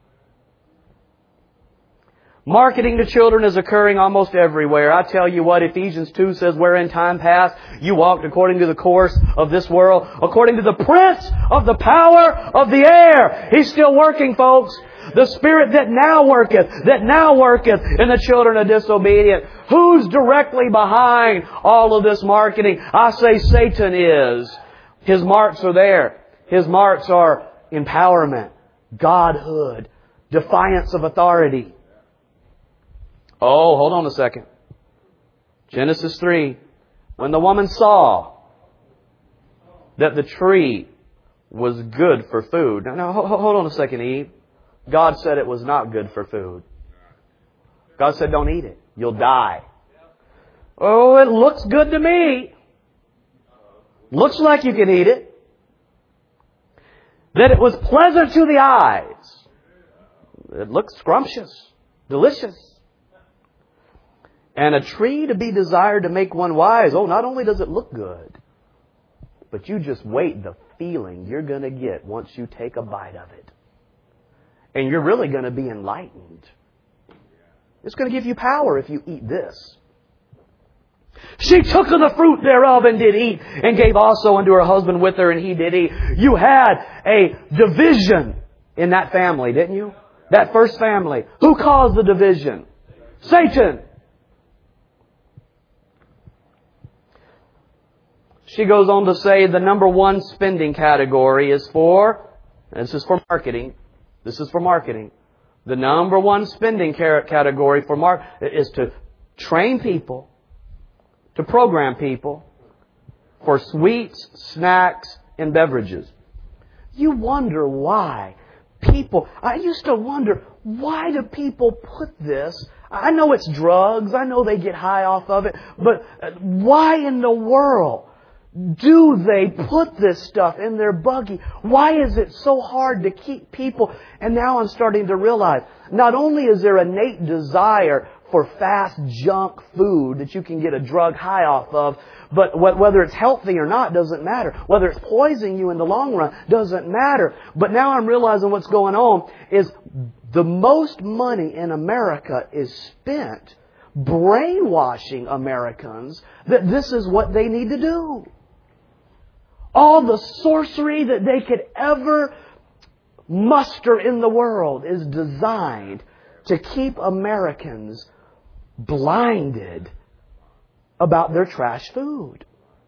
Marketing to children is occurring almost everywhere. I tell you what, Ephesians 2 says, where in time past you walked according to the course of this world, according to the prince of the power of the air. He's still working, folks. The spirit that now worketh in the children of disobedience. Who's directly behind all of this marketing? I say Satan is. His marks are there. His marks are empowerment, godhood, defiance of authority. Oh, hold on a second. Genesis 3. When the woman saw that the tree was good for food. Now, hold on a second, Eve. God said it was not good for food. God said, don't eat it. You'll die. Oh, it looks good to me. Looks like you can eat it. That it was pleasant to the eyes. It looks scrumptious, delicious. And a tree to be desired to make one wise. Oh, not only does it look good, but you just wait the feeling you're going to get once you take a bite of it. And you're really going to be enlightened. It's going to give you power if you eat this. She took of the fruit thereof and did eat, and gave also unto her husband with her, and he did eat. You had a division in that family, didn't you? That first family. Who caused the division? Satan. She goes on to say the number one spending category is for, and this is for marketing. This is for marketing. The number one spending category for is to train people, to program people for sweets, snacks, and beverages. You wonder why I used to wonder, why do people put this? I know it's drugs. I know they get high off of it. But why in the world do they put this stuff in their buggy? Why is it so hard to keep people? And now I'm starting to realize, not only is there an innate desire for fast junk food that you can get a drug high off of, but whether it's healthy or not doesn't matter. Whether it's poisoning you in the long run doesn't matter. But now I'm realizing what's going on is the most money in America is spent brainwashing Americans that this is what they need to do. All the sorcery that they could ever muster in the world is designed to keep Americans blinded about their trash food.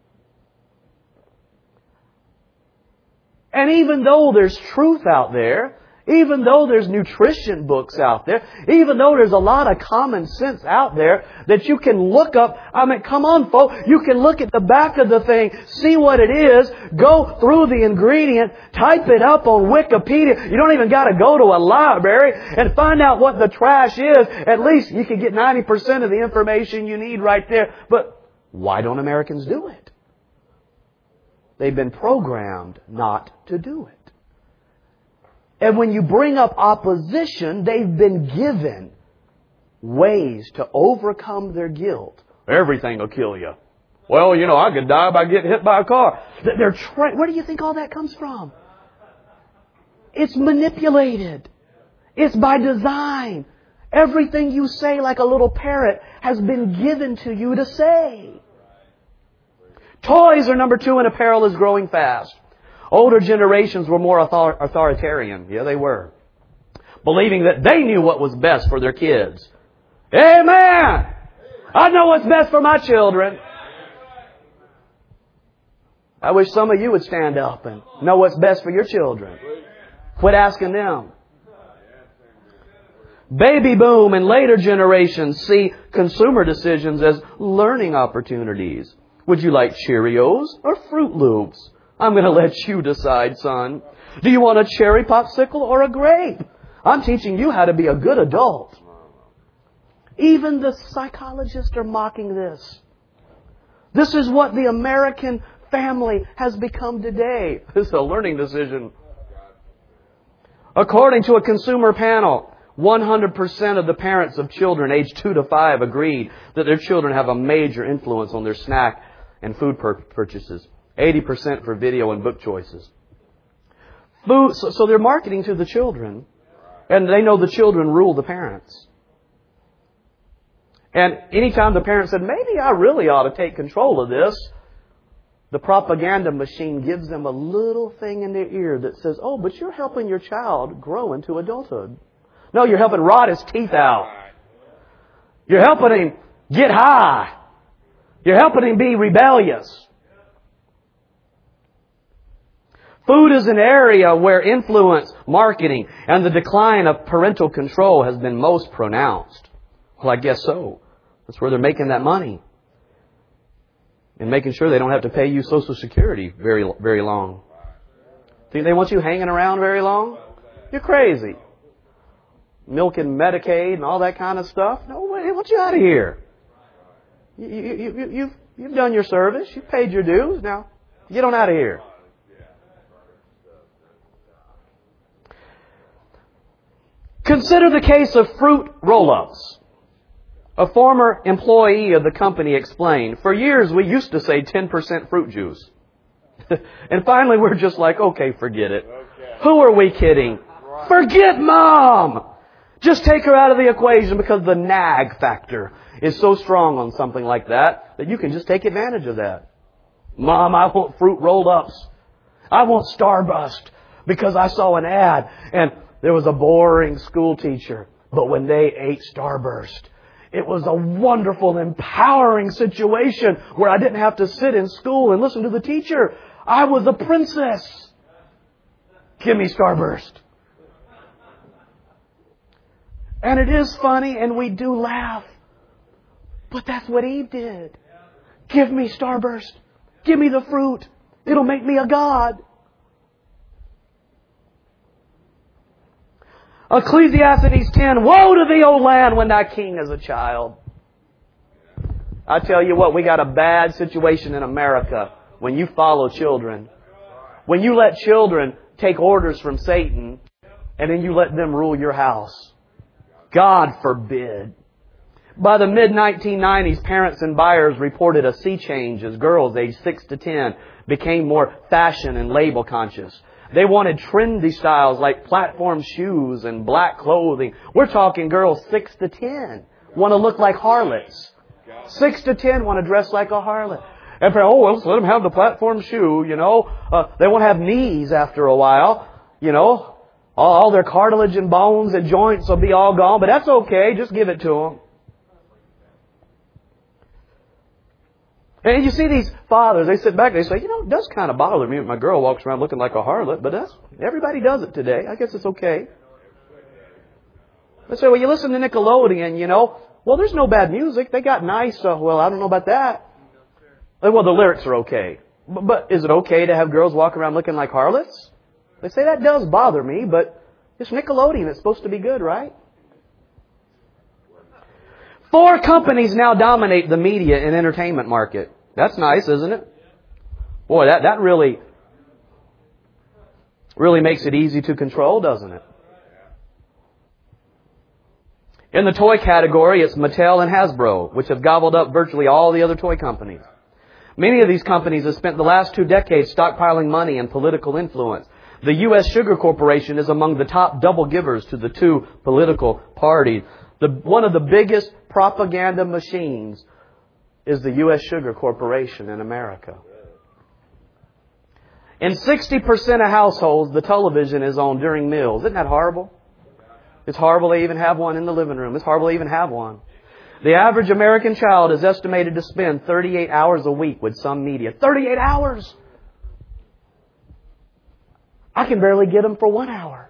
And even though there's truth out there, even though there's nutrition books out there, even though there's a lot of common sense out there that you can look up, I mean, come on, folks, you can look at the back of the thing, see what it is, go through the ingredient, type it up on Wikipedia. You don't even got to go to a library and find out what the trash is. At least you can get 90% of the information you need right there. But why don't Americans do it? They've been programmed not to do it. And when you bring up opposition, they've been given ways to overcome their guilt. Everything will kill you. Well, you know, I could die by getting hit by a car. Where do you think all that comes from? It's manipulated. It's by design. Everything you say like a little parrot has been given to you to say. Toys are number 2 and apparel is growing fast. Older generations were more authoritarian. Yeah, they were. Believing that they knew what was best for their kids. Amen! I know what's best for my children. I wish some of you would stand up and know what's best for your children. Quit asking them. Baby boom and later generations see consumer decisions as learning opportunities. Would you like Cheerios or Fruit Loops? I'm going to let you decide, son. Do you want a cherry popsicle or a grape? I'm teaching you how to be a good adult. Even the psychologists are mocking this. This is what the American family has become today. This is a learning decision. According to a consumer panel, 100% of the parents of children aged 2 to 5 agreed that their children have a major influence on their snack and food purchases. 80% for video and book choices. Food, so they're marketing to the children, and they know the children rule the parents. And anytime the parent said, maybe I really ought to take control of this, the propaganda machine gives them a little thing in their ear that says, oh, but you're helping your child grow into adulthood. No, you're helping rot his teeth out. You're helping him get high. You're helping him be rebellious. Food is an area where influence, marketing, and the decline of parental control has been most pronounced. Well, I guess so. That's where they're making that money. And making sure they don't have to pay you Social Security very, very long. Think they want you hanging around very long? You're crazy. Milking Medicaid and all that kind of stuff. No way. They want you out of here. You've done your service. You've paid your dues. Now, get on out of here. Consider the case of fruit roll-ups. A former employee of the company explained, for years we used to say 10% fruit juice. And finally we're just like, okay, forget it. Who are we kidding? Forget Mom! Just take her out of the equation because the nag factor is so strong on something like that you can just take advantage of that. Mom, I want fruit roll-ups. I want Starburst because I saw an ad and there was a boring school teacher, but when they ate Starburst, it was a wonderful, empowering situation where I didn't have to sit in school and listen to the teacher. I was a princess. Give me Starburst. And it is funny and we do laugh. But that's what Eve did. Give me Starburst. Give me the fruit. It'll make me a god. Ecclesiastes 10, woe to thee, O land, when thy king is a child. I tell you what, we got a bad situation in America when you follow children. When you let children take orders from Satan and then you let them rule your house. God forbid. By the mid-1990s, parents and buyers reported a sea change as girls aged 6 to 10 became more fashion and label conscious. They wanted trendy styles like platform shoes and black clothing. We're talking girls 6 to 10 want to look like harlots. 6 to 10 want to dress like a harlot. And well, let's let them have the platform shoe, They won't have knees after a while, All their cartilage and bones and joints will be all gone, but that's okay. Just give it to them. And you see these fathers, they sit back and they say, it does kind of bother me when my girl walks around looking like a harlot, but everybody does it today. I guess it's okay. They say, well, you listen to Nickelodeon, Well, there's no bad music. They got nice, I don't know about that. Well, the lyrics are okay. But is it okay to have girls walk around looking like harlots? They say that does bother me, but it's Nickelodeon. It's supposed to be good, right? 4 companies now dominate the media and entertainment market. That's nice, isn't it? Boy, that really makes it easy to control, doesn't it? In the toy category, it's Mattel and Hasbro, which have gobbled up virtually all the other toy companies. Many of these companies have spent the last 2 decades stockpiling money and political influence. The U.S. Sugar Corporation is among the top double givers to the 2 political parties. One of the biggest propaganda machines is the U.S. Sugar Corporation in America. In 60% of households, the television is on during meals. Isn't that horrible? It's horrible they even have one in the living room. It's horrible they even have one. The average American child is estimated to spend 38 hours a week with some media. 38 hours! I can barely get them for 1 hour.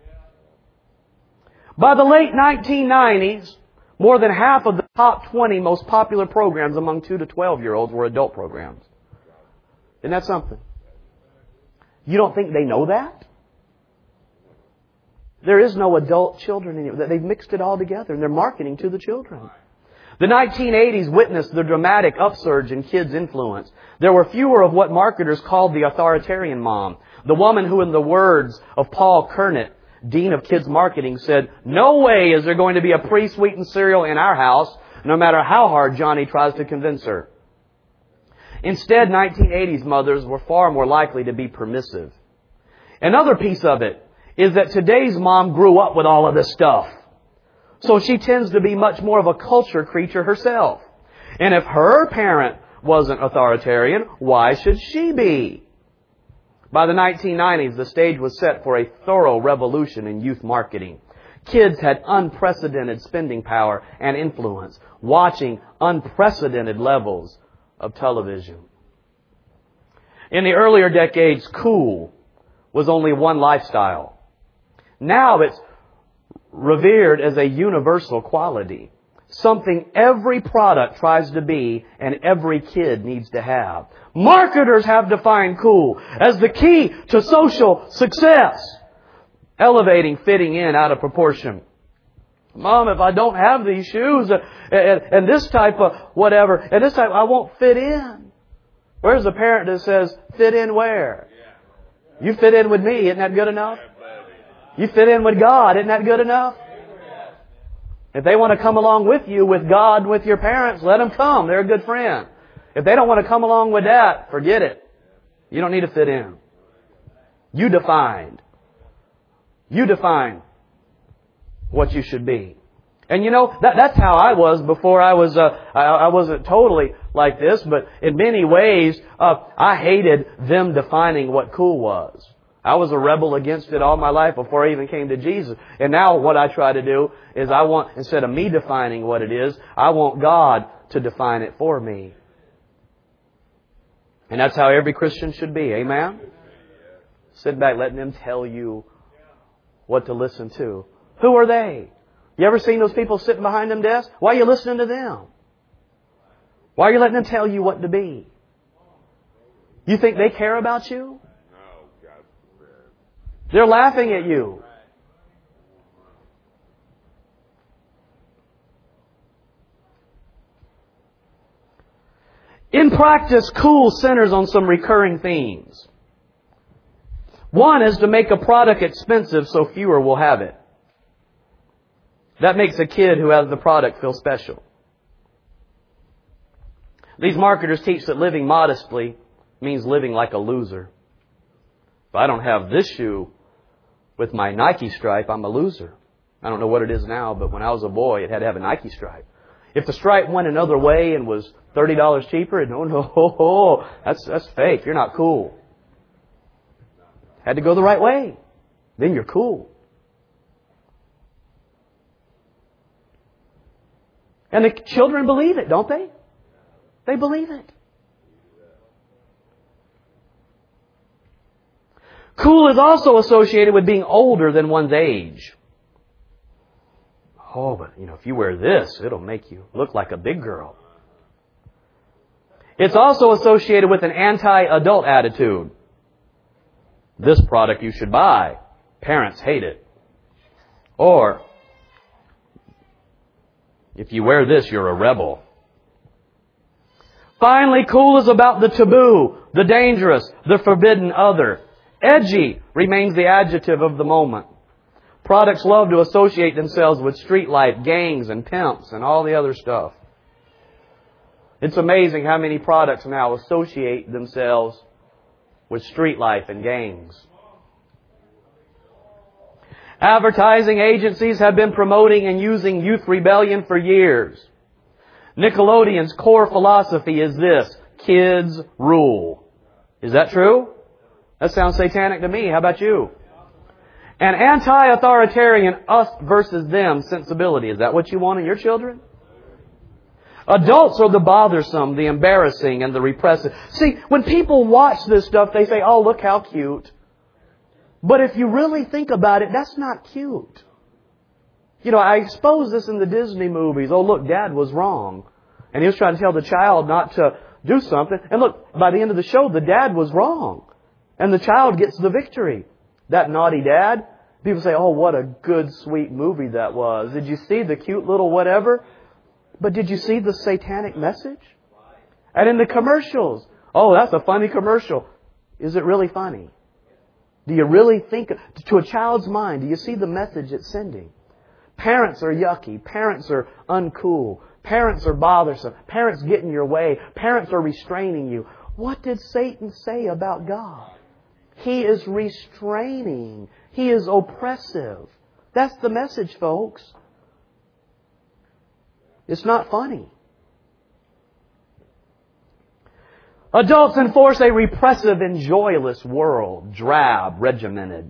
By the late 1990s, more than half of the top 20 most popular programs among 2 to 12-year-olds were adult programs. Isn't that something? You don't think they know that? There is no adult children anymore. They've mixed it all together and they're marketing to the children. The 1980s witnessed the dramatic upsurge in kids' influence. There were fewer of what marketers called the authoritarian mom. The woman who, in the words of Paul Kernett, Dean of Kids Marketing, said, "No way is there going to be a pre-sweetened cereal in our house, no matter how hard Johnny tries to convince her." Instead, 1980s mothers were far more likely to be permissive. Another piece of it is that today's mom grew up with all of this stuff. So she tends to be much more of a culture creature herself. And if her parent wasn't authoritarian, why should she be? By the 1990s, the stage was set for a thorough revolution in youth marketing. Kids had unprecedented spending power and influence, watching unprecedented levels of television. In the earlier decades, cool was only one lifestyle. Now it's revered as a universal quality. Something every product tries to be and every kid needs to have. Marketers have defined cool as the key to social success. Elevating fitting in out of proportion. Mom, if I don't have these shoes and this type of whatever, and this type, I won't fit in. Where's the parent that says, fit in where? You fit in with me, isn't that good enough? You fit in with God, isn't that good enough? If they want to come along with you, with God, with your parents, let them come. They're a good friend. If they don't want to come along with that, forget it. You don't need to fit in. You defined what you should be. And that's how I was before I wasn't totally like this, but in many ways, I hated them defining what cool was. I was a rebel against it all my life before I even came to Jesus. And now what I try to do is instead of me defining what it is, I want God to define it for me. And that's how every Christian should be. Amen? Sit back, letting them tell you what to listen to. Who are they? You ever seen those people sitting behind them desks? Why are you listening to them? Why are you letting them tell you what to be? You think they care about you? They're laughing at you. practice, cool centers on some recurring themes. One is to make a product expensive so fewer will have it. That makes a kid who has the product feel special. These marketers teach that living modestly means living like a loser. If I don't have this shoe with my Nike stripe, I'm a loser. I don't know what it is now, but when I was a boy, it had to have a Nike stripe. If the stripe went another way and was $30 cheaper, no, that's fake. You're not cool. Had to go the right way. Then you're cool. And the children believe it, don't they? They believe it. Cool is also associated with being older than one's age. Oh, but if you wear this, it'll make you look like a big girl. It's also associated with an anti-adult attitude. This product you should buy. Parents hate it. Or, if you wear this, you're a rebel. Finally, cool is about the taboo, the dangerous, the forbidden other. Edgy remains the adjective of the moment. Products love to associate themselves with street life, gangs and pimps and all the other stuff. It's amazing how many products now associate themselves with street life and gangs. Advertising agencies have been promoting and using youth rebellion for years. Nickelodeon's core philosophy is this: kids rule. Is that true? That sounds satanic to me. How about you? An anti-authoritarian us versus them sensibility. Is that what you want in your children? Adults are the bothersome, the embarrassing, and the repressive. See, when people watch this stuff, they say, oh, look how cute. But if you really think about it, that's not cute. I exposed this in the Disney movies. Oh, look, Dad was wrong. And he was trying to tell the child not to do something. And look, by the end of the show, the dad was wrong. And the child gets the victory. That naughty dad. People say, oh, what a good, sweet movie that was. Did you see the cute little whatever? But did you see the satanic message? And in the commercials, oh, that's a funny commercial. Is it really funny? Do you really think, to a child's mind, do you see the message it's sending? Parents are yucky. Parents are uncool. Parents are bothersome. Parents get in your way. Parents are restraining you. What did Satan say about God? He is restraining. He is oppressive. That's the message, folks. It's not funny. Adults enforce a repressive and joyless world, drab, regimented.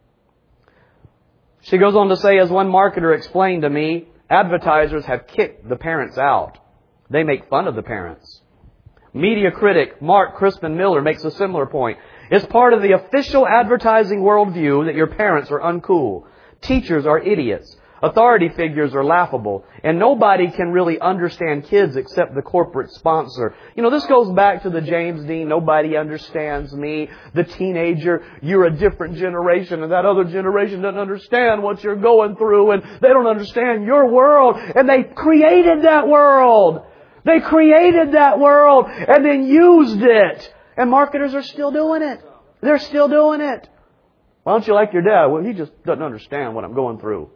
She goes on to say, as one marketer explained to me, advertisers have kicked the parents out. They make fun of the parents. Media critic Mark Crispin Miller makes a similar point. It's part of the official advertising worldview that your parents are uncool. Teachers are idiots. Authority figures are laughable. And nobody can really understand kids except the corporate sponsor. This goes back to the James Dean, nobody understands me. The teenager, you're a different generation, and that other generation doesn't understand what you're going through, and they don't understand your world. And they created that world. They created that world and then used it. And marketers are still doing it. They're still doing it. Why don't you like your dad? Well, he just doesn't understand what I'm going through.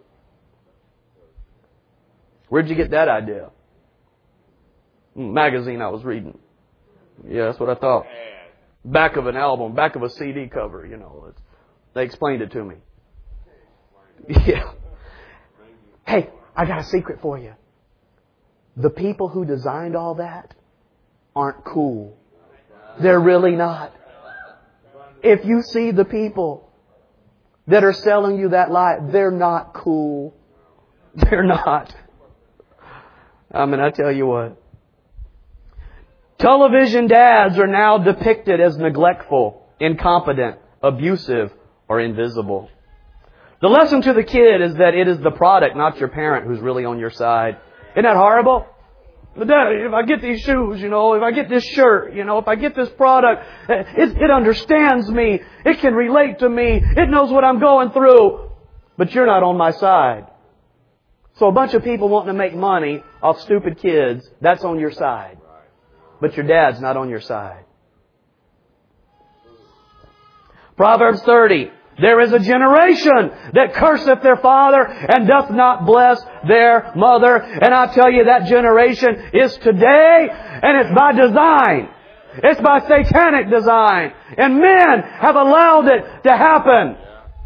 Where'd you get that idea? Magazine I was reading. Yeah, that's what I thought. Back of an album, back of a CD cover, They explained it to me. Yeah. Hey, I got a secret for you. The people who designed all that aren't cool. They're really not. If you see the people that are selling you that lie, they're not cool. They're not. I tell you what. Television dads are now depicted as neglectful, incompetent, abusive, or invisible. The lesson to the kid is that it is the product, not your parent, who's really on your side. Isn't that horrible? But Dad, if I get these shoes, if I get this shirt, if I get this product, it understands me. It can relate to me. It knows what I'm going through. But you're not on my side. So a bunch of people wanting to make money off stupid kids, that's on your side. but your dad's not on your side. Proverbs 30. There is a generation that curseth their father and doth not bless their mother. And I tell you, that generation is today, and it's by design. It's by satanic design. And men have allowed it to happen.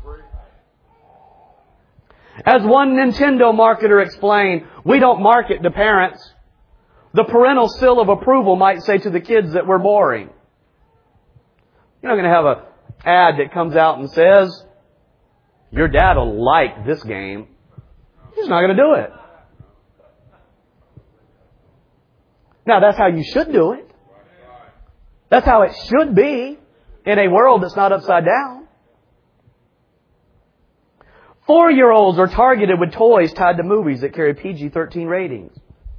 As one Nintendo marketer explained, we don't market to parents. The parental seal of approval might say to the kids that we're boring. You're not going to have an ad that comes out and says, your dad will like this game. He's not going to do it. Now, that's how you should do it. That's how it should be in a world that's not upside down. 4-year-olds are targeted with toys tied to movies that carry PG-13 ratings.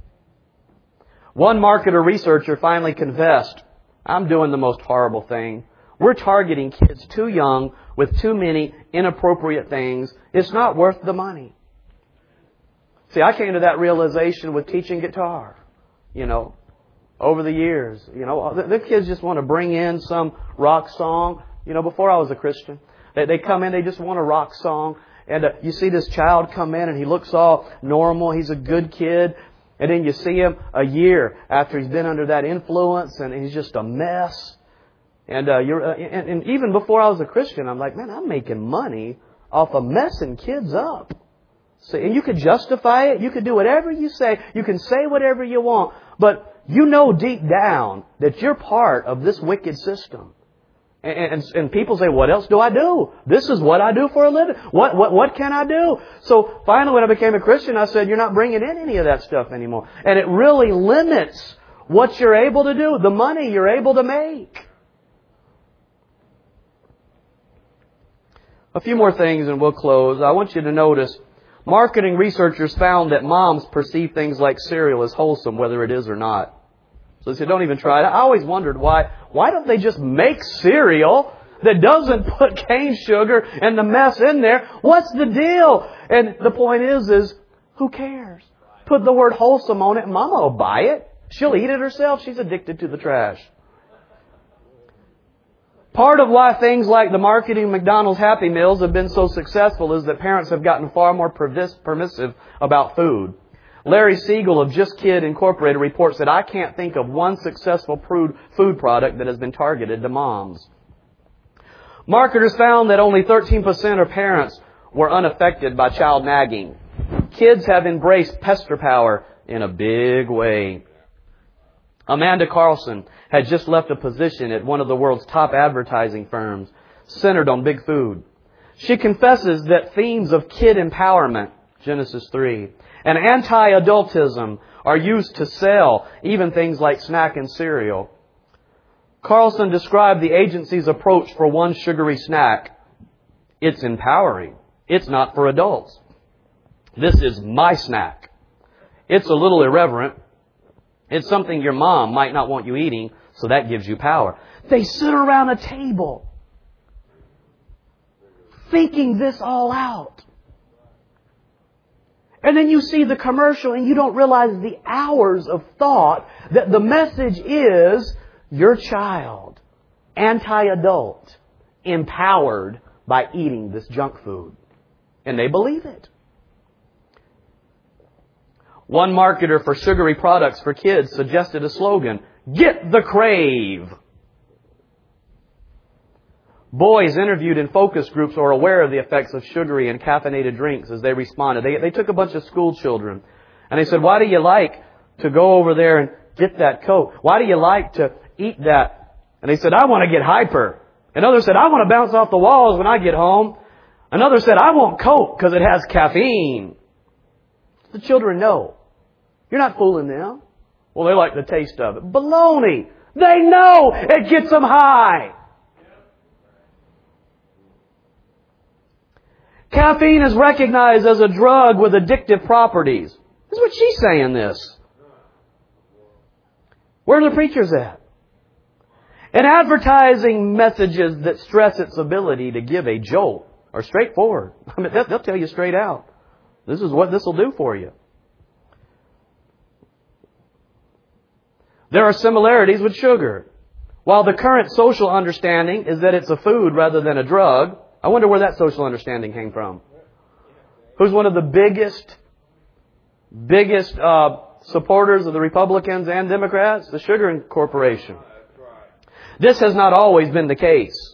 One marketer researcher finally confessed, I'm doing the most horrible thing. We're targeting kids too young with too many inappropriate things. It's not worth the money. See, I came to that realization with teaching guitar, over the years. The kids just want to bring in some rock song. Before I was a Christian, they come in, they just want a rock song. And you see this child come in and he looks all normal. He's a good kid. And then you see him a year after he's been under that influence and he's just a mess. And even before I was a Christian, I'm like, man, I'm making money off of messing kids up. See, and you could justify it. You could do whatever you say. You can say whatever you want. But you know deep down that you're part of this wicked system. And people say, what else do I do? This is what I do for a living. What can I do? So finally, when I became a Christian, I said, you're not bringing in any of that stuff anymore. And it really limits what you're able to do, the money you're able to make. A few more things and we'll close. I want you to notice, marketing researchers found that moms perceive things like cereal as wholesome, whether it is or not. So they said, don't even try it. I always wondered why don't they just make cereal that doesn't put cane sugar and the mess in there? What's the deal? And the point is who cares? Put the word wholesome on it and Mama will buy it. She'll eat it herself. She's addicted to the trash. Part of why things like the marketing of McDonald's Happy Meals have been so successful is that parents have gotten far more permissive about food. Larry Siegel of Just Kid Incorporated reports that I can't think of one successful food product that has been targeted to moms. Marketers found that only 13% of parents were unaffected by child nagging. Kids have embraced pester power in a big way. Amanda Carlson had just left a position at one of the world's top advertising firms, centered on big food. She confesses that themes of kid empowerment, Genesis 3, and anti-adultism are used to sell even things like snack and cereal. Carlson described the agency's approach for one sugary snack. It's empowering. It's not for adults. This is my snack. It's a little irreverent. It's something your mom might not want you eating, so that gives you power. They sit around a table thinking this all out. And then you see the commercial and you don't realize the hours of thought that the message is your child, anti-adult, empowered by eating this junk food. And they believe it. One marketer for sugary products for kids suggested a slogan, "Get the crave." Boys interviewed in focus groups are aware of the effects of sugary and caffeinated drinks as they responded. They took a bunch of school children and they said, why do you like to go over there and get that Coke? Why do you like to eat that? And they said, I want to get hyper. Another said, I want to bounce off the walls when I get home. Another said, I want Coke because it has caffeine. The children know. You're not fooling them. Well, they like the taste of it. Baloney. They know it gets them high. Caffeine is recognized as a drug with addictive properties. This is what she's saying this. Where are the preachers at? And advertising messages that stress its ability to give a jolt are straightforward. I mean, they'll tell you straight out. This is what this will do for you. There are similarities with sugar. While the current social understanding is that it's a food rather than a drug, I wonder where that social understanding came from. Who's one of the biggest supporters of the Republicans and Democrats? The Sugar Corporation. This has not always been the case.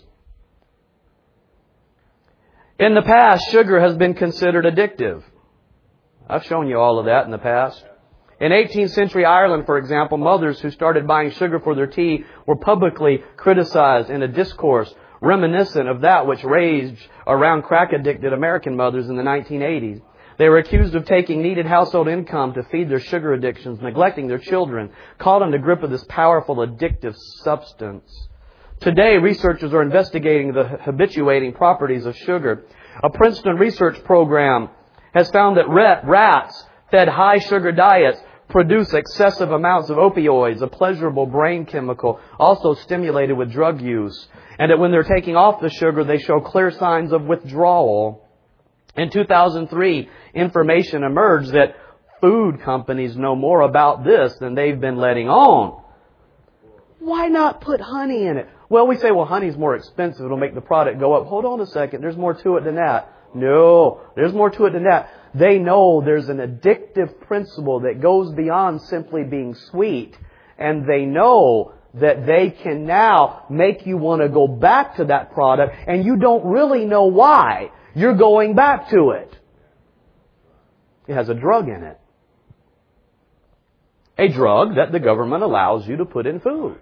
In the past, sugar has been considered addictive. I've shown you all of that in the past. In 18th century Ireland, for example, mothers who started buying sugar for their tea were publicly criticized in a discourse reminiscent of that which raged around crack-addicted American mothers in the 1980s. They were accused of taking needed household income to feed their sugar addictions, neglecting their children, caught in the grip of this powerful addictive substance. Today, researchers are investigating the habituating properties of sugar. A Princeton research program has found that rats fed high sugar diets produce excessive amounts of opioids, a pleasurable brain chemical, also stimulated with drug use. And that when they're taking off the sugar, they show clear signs of withdrawal. In 2003, information emerged that food companies know more about this than they've been letting on. Why not put honey in it? Well, we say, well, honey's more expensive. It'll make the product go up. Hold on a second. There's more to it than that. No, there's more to it than that. They know there's an addictive principle that goes beyond simply being sweet. And they know that they can now make you want to go back to that product, and you don't really know why you're going back to it. It has a drug in it. A drug that the government allows you to put in food.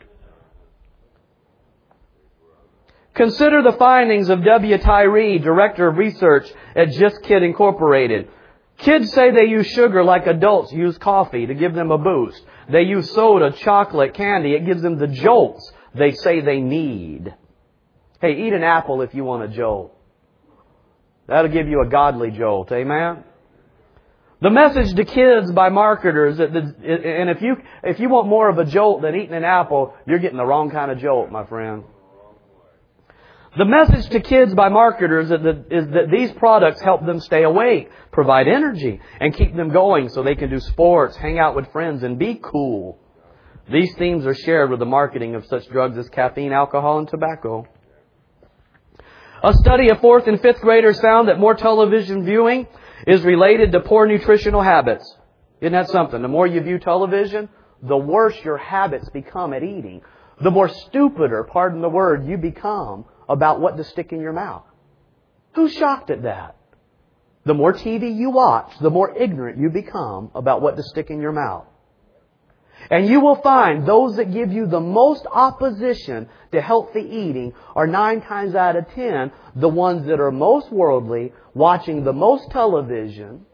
Consider the findings of W. Tyree, Director of Research at Just Kid Incorporated. Kids say they use sugar like adults use coffee to give them a boost. They use soda, chocolate, candy. It gives them the jolts they say they need. Hey, eat an apple if you want a jolt. That'll give you a godly jolt. Amen? The message to kids by marketers, and if you want more of a jolt than eating an apple, you're getting the wrong kind of jolt, my friend. The message to kids by marketers is that these products help them stay awake, provide energy, and keep them going so they can do sports, hang out with friends, and be cool. These themes are shared with the marketing of such drugs as caffeine, alcohol, and tobacco. A study of 4th and 5th graders found that more television viewing is related to poor nutritional habits. Isn't that something? The more you view television, the worse your habits become at eating. The more stupider, pardon the word, you become about what to stick in your mouth. Who's shocked at that? The more TV you watch, the more ignorant you become about what to stick in your mouth. And you will find those that give you the most opposition to healthy eating are 9 times out of 10 the ones that are most worldly, watching the most television.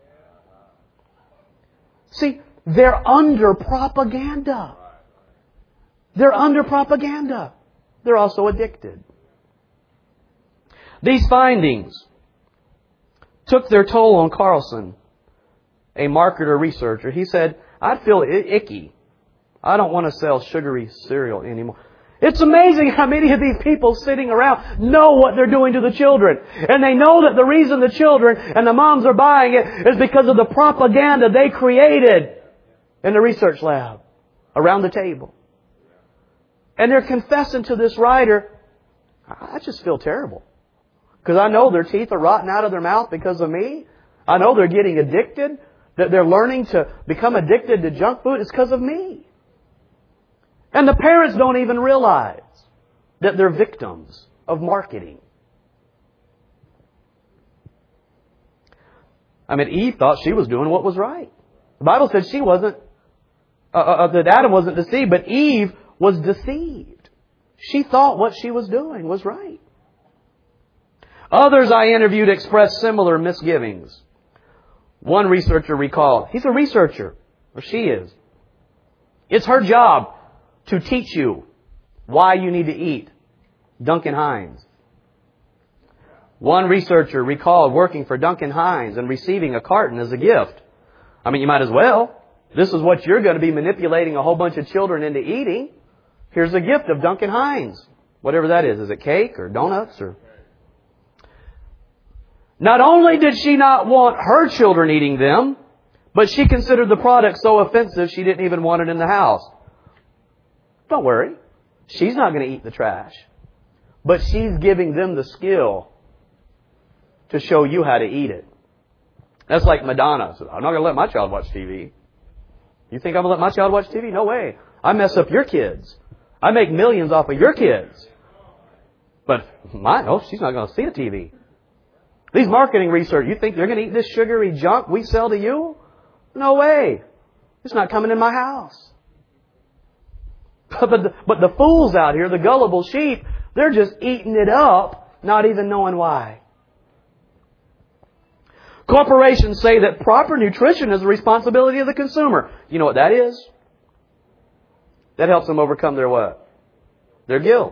See, they're under propaganda. They're under propaganda. They're also addicted. These findings took their toll on Carlson, a marketer researcher. He said, I feel icky. I don't want to sell sugary cereal anymore. It's amazing how many of these people sitting around know what they're doing to the children. And they know that the reason the children and the moms are buying it is because of the propaganda they created in the research lab around the table. And they're confessing to this writer, I just feel terrible. Because I know their teeth are rotting out of their mouth because of me. I know they're getting addicted. That they're learning to become addicted to junk food. It's because of me. And the parents don't even realize that they're victims of marketing. I mean, Eve thought she was doing what was right. The Bible said she wasn't, that Adam wasn't deceived, but Eve was deceived. She thought what she was doing was right. Others I interviewed expressed similar misgivings. One researcher recalled, he's a researcher, or she is. It's her job to teach you why you need to eat Duncan Hines. One researcher recalled working for Duncan Hines and receiving a carton as a gift. I mean, you might as well. This is what you're going to be manipulating a whole bunch of children into eating. Here's a gift of Duncan Hines. Whatever that is. Is it cake or donuts or... Not only did she not want her children eating them, but she considered the product so offensive she didn't even want it in the house. Don't worry. She's not going to eat the trash. But she's giving them the skill to show you how to eat it. That's like Madonna said, I'm not going to let my child watch TV. You think I'm going to let my child watch TV? No way. I mess up your kids. I make millions off of your kids. But she's not going to see the TV. These marketing research, you think they're going to eat this sugary junk we sell to you? No way. It's not coming in my house. But the fools out here, the gullible sheep, they're just eating it up, not even knowing why. Corporations say that proper nutrition is the responsibility of the consumer. You know what that is? That helps them overcome their what? Their guilt.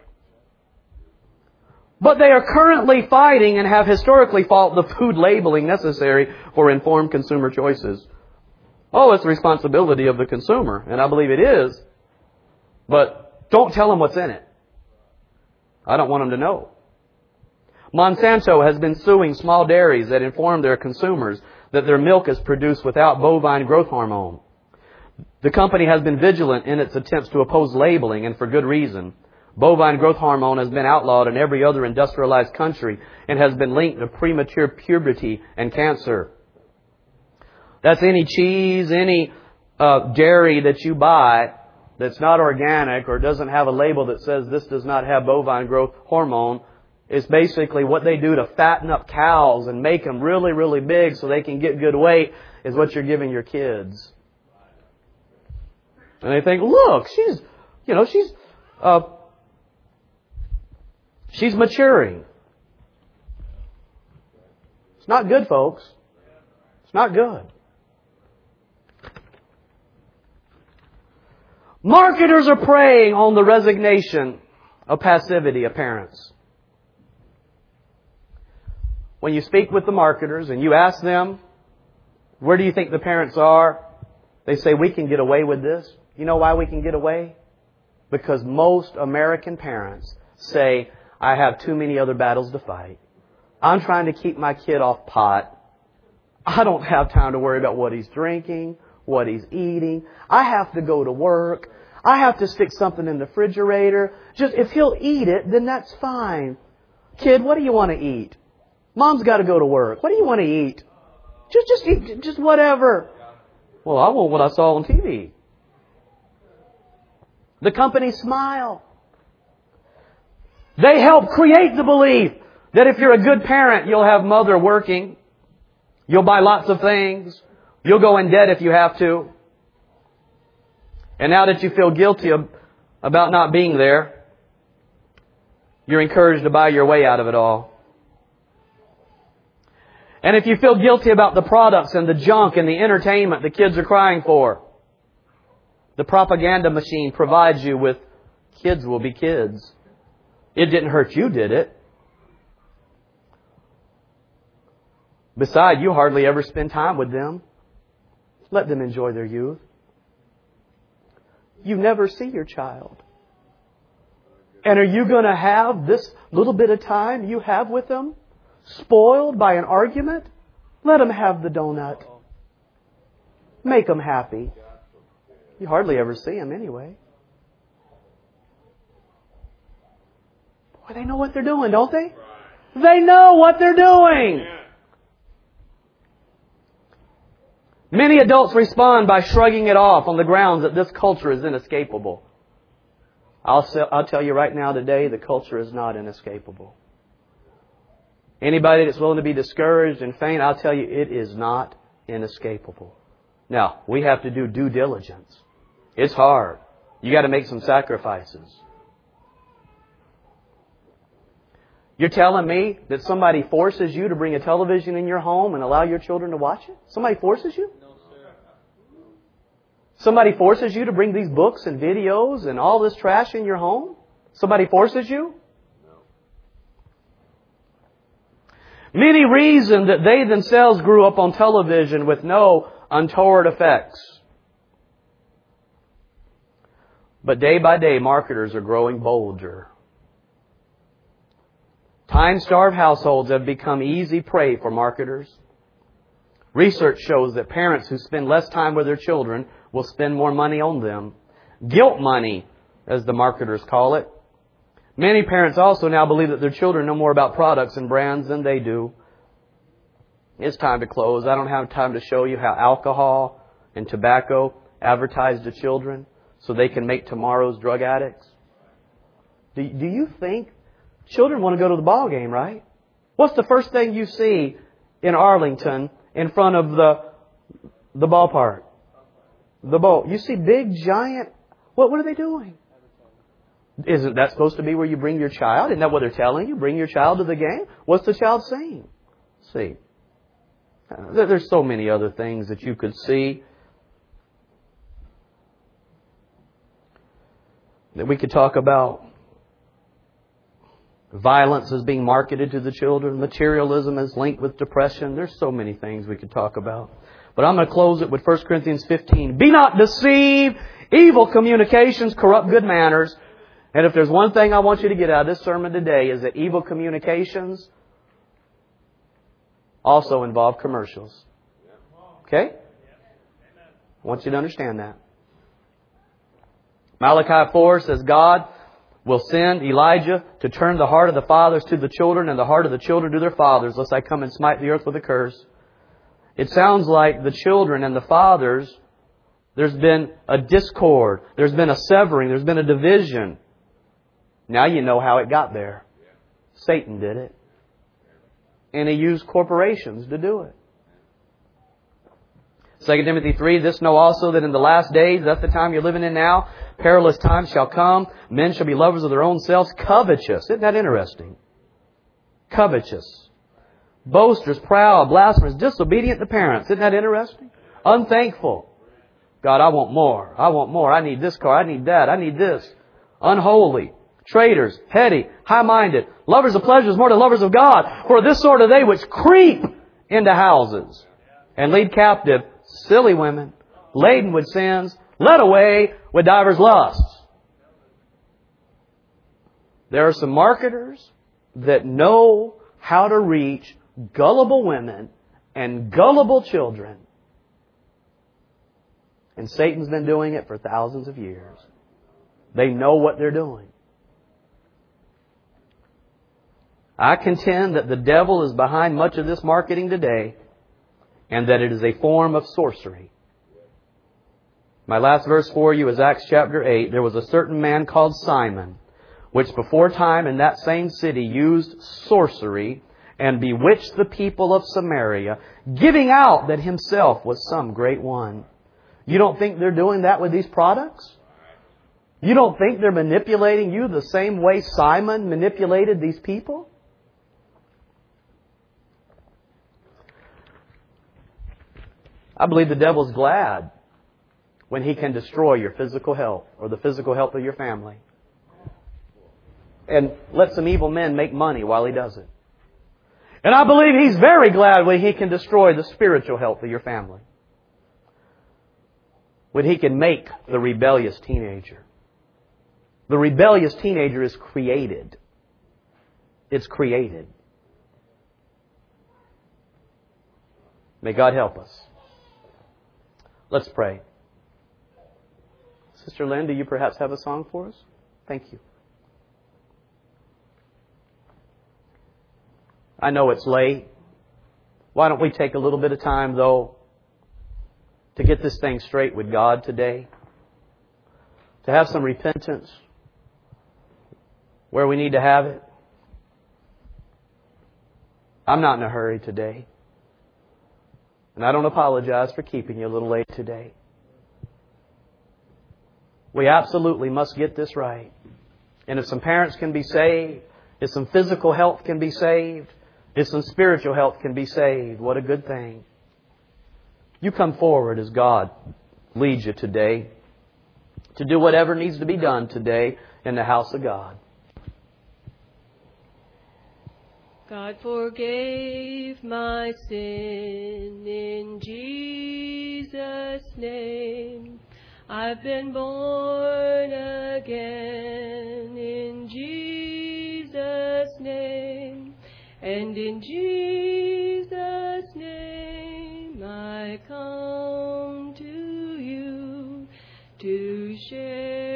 But they are currently fighting and have historically fought the food labeling necessary for informed consumer choices. Oh, it's the responsibility of the consumer, and I believe it is. But don't tell them what's in it. I don't want them to know. Monsanto has been suing small dairies that inform their consumers that their milk is produced without bovine growth hormone. The company has been vigilant in its attempts to oppose labeling, and for good reason. Bovine growth hormone has been outlawed in every other industrialized country and has been linked to premature puberty and cancer. That's any cheese, any dairy that you buy that's not organic or doesn't have a label that says this does not have bovine growth hormone. It's basically what they do to fatten up cows and make them really, really big so they can get good weight is what you're giving your kids. And they think, look, she's maturing. It's not good, folks. It's not good. Marketers are preying on the resignation of passivity of parents. When you speak with the marketers and you ask them, where do you think the parents are? They say, we can get away with this. You know why we can get away? Because most American parents say, I have too many other battles to fight. I'm trying to keep my kid off pot. I don't have time to worry about what he's drinking, what he's eating. I have to go to work. I have to stick something in the refrigerator. Just if he'll eat it, then that's fine. Kid, what do you want to eat? Mom's got to go to work. What do you want to eat? Just eat, just whatever. Well, I want what I saw on TV. The company Smile. They help create the belief that if you're a good parent, you'll have mother working. You'll buy lots of things. You'll go in debt if you have to. And now that you feel guilty about not being there, you're encouraged to buy your way out of it all. And if you feel guilty about the products and the junk and the entertainment the kids are crying for, the propaganda machine provides you with kids will be kids. It didn't hurt you, did it? Besides, you hardly ever spend time with them. Let them enjoy their youth. You never see your child. And are you going to have this little bit of time you have with them spoiled by an argument? Let them have the donut. Make them happy. You hardly ever see them anyway. Boy, they know what they're doing, don't they? They know what they're doing. Many adults respond by shrugging it off on the grounds that this culture is inescapable. I'll tell you right now today, the culture is not inescapable. Anybody that's willing to be discouraged and faint, I'll tell you, it is not inescapable. Now, we have to do due diligence. It's hard. You got to make some sacrifices. You're telling me that somebody forces you to bring a television in your home and allow your children to watch it? Somebody forces you? No, sir. Somebody forces you to bring these books and videos and all this trash in your home? Somebody forces you? Many reason that they themselves grew up on television with no untoward effects. But day by day, marketers are growing bolder. Time-starved households have become easy prey for marketers. Research shows that parents who spend less time with their children will spend more money on them. Guilt money as the marketers call it. Many parents also now believe that their children know more about products and brands than they do. It's time to close. I don't have time to show you how alcohol and tobacco advertise to children so they can make tomorrow's drug addicts. Do you think children want to go to the ball game, right? What's the first thing you see in Arlington in front of the ballpark? The bowl. You see big, giant... What are they doing? Isn't that supposed to be where you bring your child? Isn't that what they're telling you? Bring your child to the game? What's the child saying? See. There's so many other things that you could see. That we could talk about. Violence is being marketed to the children. Materialism is linked with depression. There's so many things we could talk about. But I'm going to close it with 1 Corinthians 15. Be not deceived. Evil communications corrupt good manners. And if there's one thing I want you to get out of this sermon today is that evil communications also involve commercials. Okay? I want you to understand that. Malachi 4 says God will send Elijah to turn the heart of the fathers to the children and the heart of the children to their fathers, lest I come and smite the earth with a curse. It sounds like the children and the fathers, there's been a discord, there's been a severing, there's been a division. Now you know how it got there. Satan did it. And he used corporations to do it. 2 Timothy 3, this know also that in the last days, that's the time you're living in now, perilous times shall come. Men shall be lovers of their own selves, covetous. Isn't that interesting? Covetous. Boasters, proud, blasphemers, disobedient to parents. Isn't that interesting? Unthankful. God, I want more. I want more. I need this car. I need that. I need this. Unholy. Traitors, heady, high-minded, lovers of pleasures more than lovers of God. For this sort are they which creep into houses and lead captive silly women, laden with sins, led away with divers lusts. There are some marketers that know how to reach gullible women and gullible children. And Satan's been doing it for thousands of years. They know what they're doing. I contend that the devil is behind much of this marketing today and that it is a form of sorcery. My last verse for you is Acts chapter 8. There was a certain man called Simon, which before time in that same city used sorcery and bewitched the people of Samaria, giving out that himself was some great one. You don't think they're doing that with these products? You don't think they're manipulating you the same way Simon manipulated these people? I believe the devil's glad when he can destroy your physical health or the physical health of your family. And let some evil men make money while he does it. And I believe he's very glad when he can destroy the spiritual health of your family. When he can make the rebellious teenager. The rebellious teenager is created. It's created. May God help us. Let's pray. Sister Lynn, do you perhaps have a song for us? Thank you. I know it's late. Why don't we take a little bit of time, though, to get this thing straight with God today? To have some repentance where we need to have it. I'm not in a hurry today. And I don't apologize for keeping you a little late today. We absolutely must get this right. And if some parents can be saved, if some physical health can be saved, if some spiritual health can be saved, what a good thing. You come forward as God leads you today to do whatever needs to be done today in the house of God. God forgave my sin in Jesus' name. I've been born again in Jesus' name. And in Jesus' name I come to you to share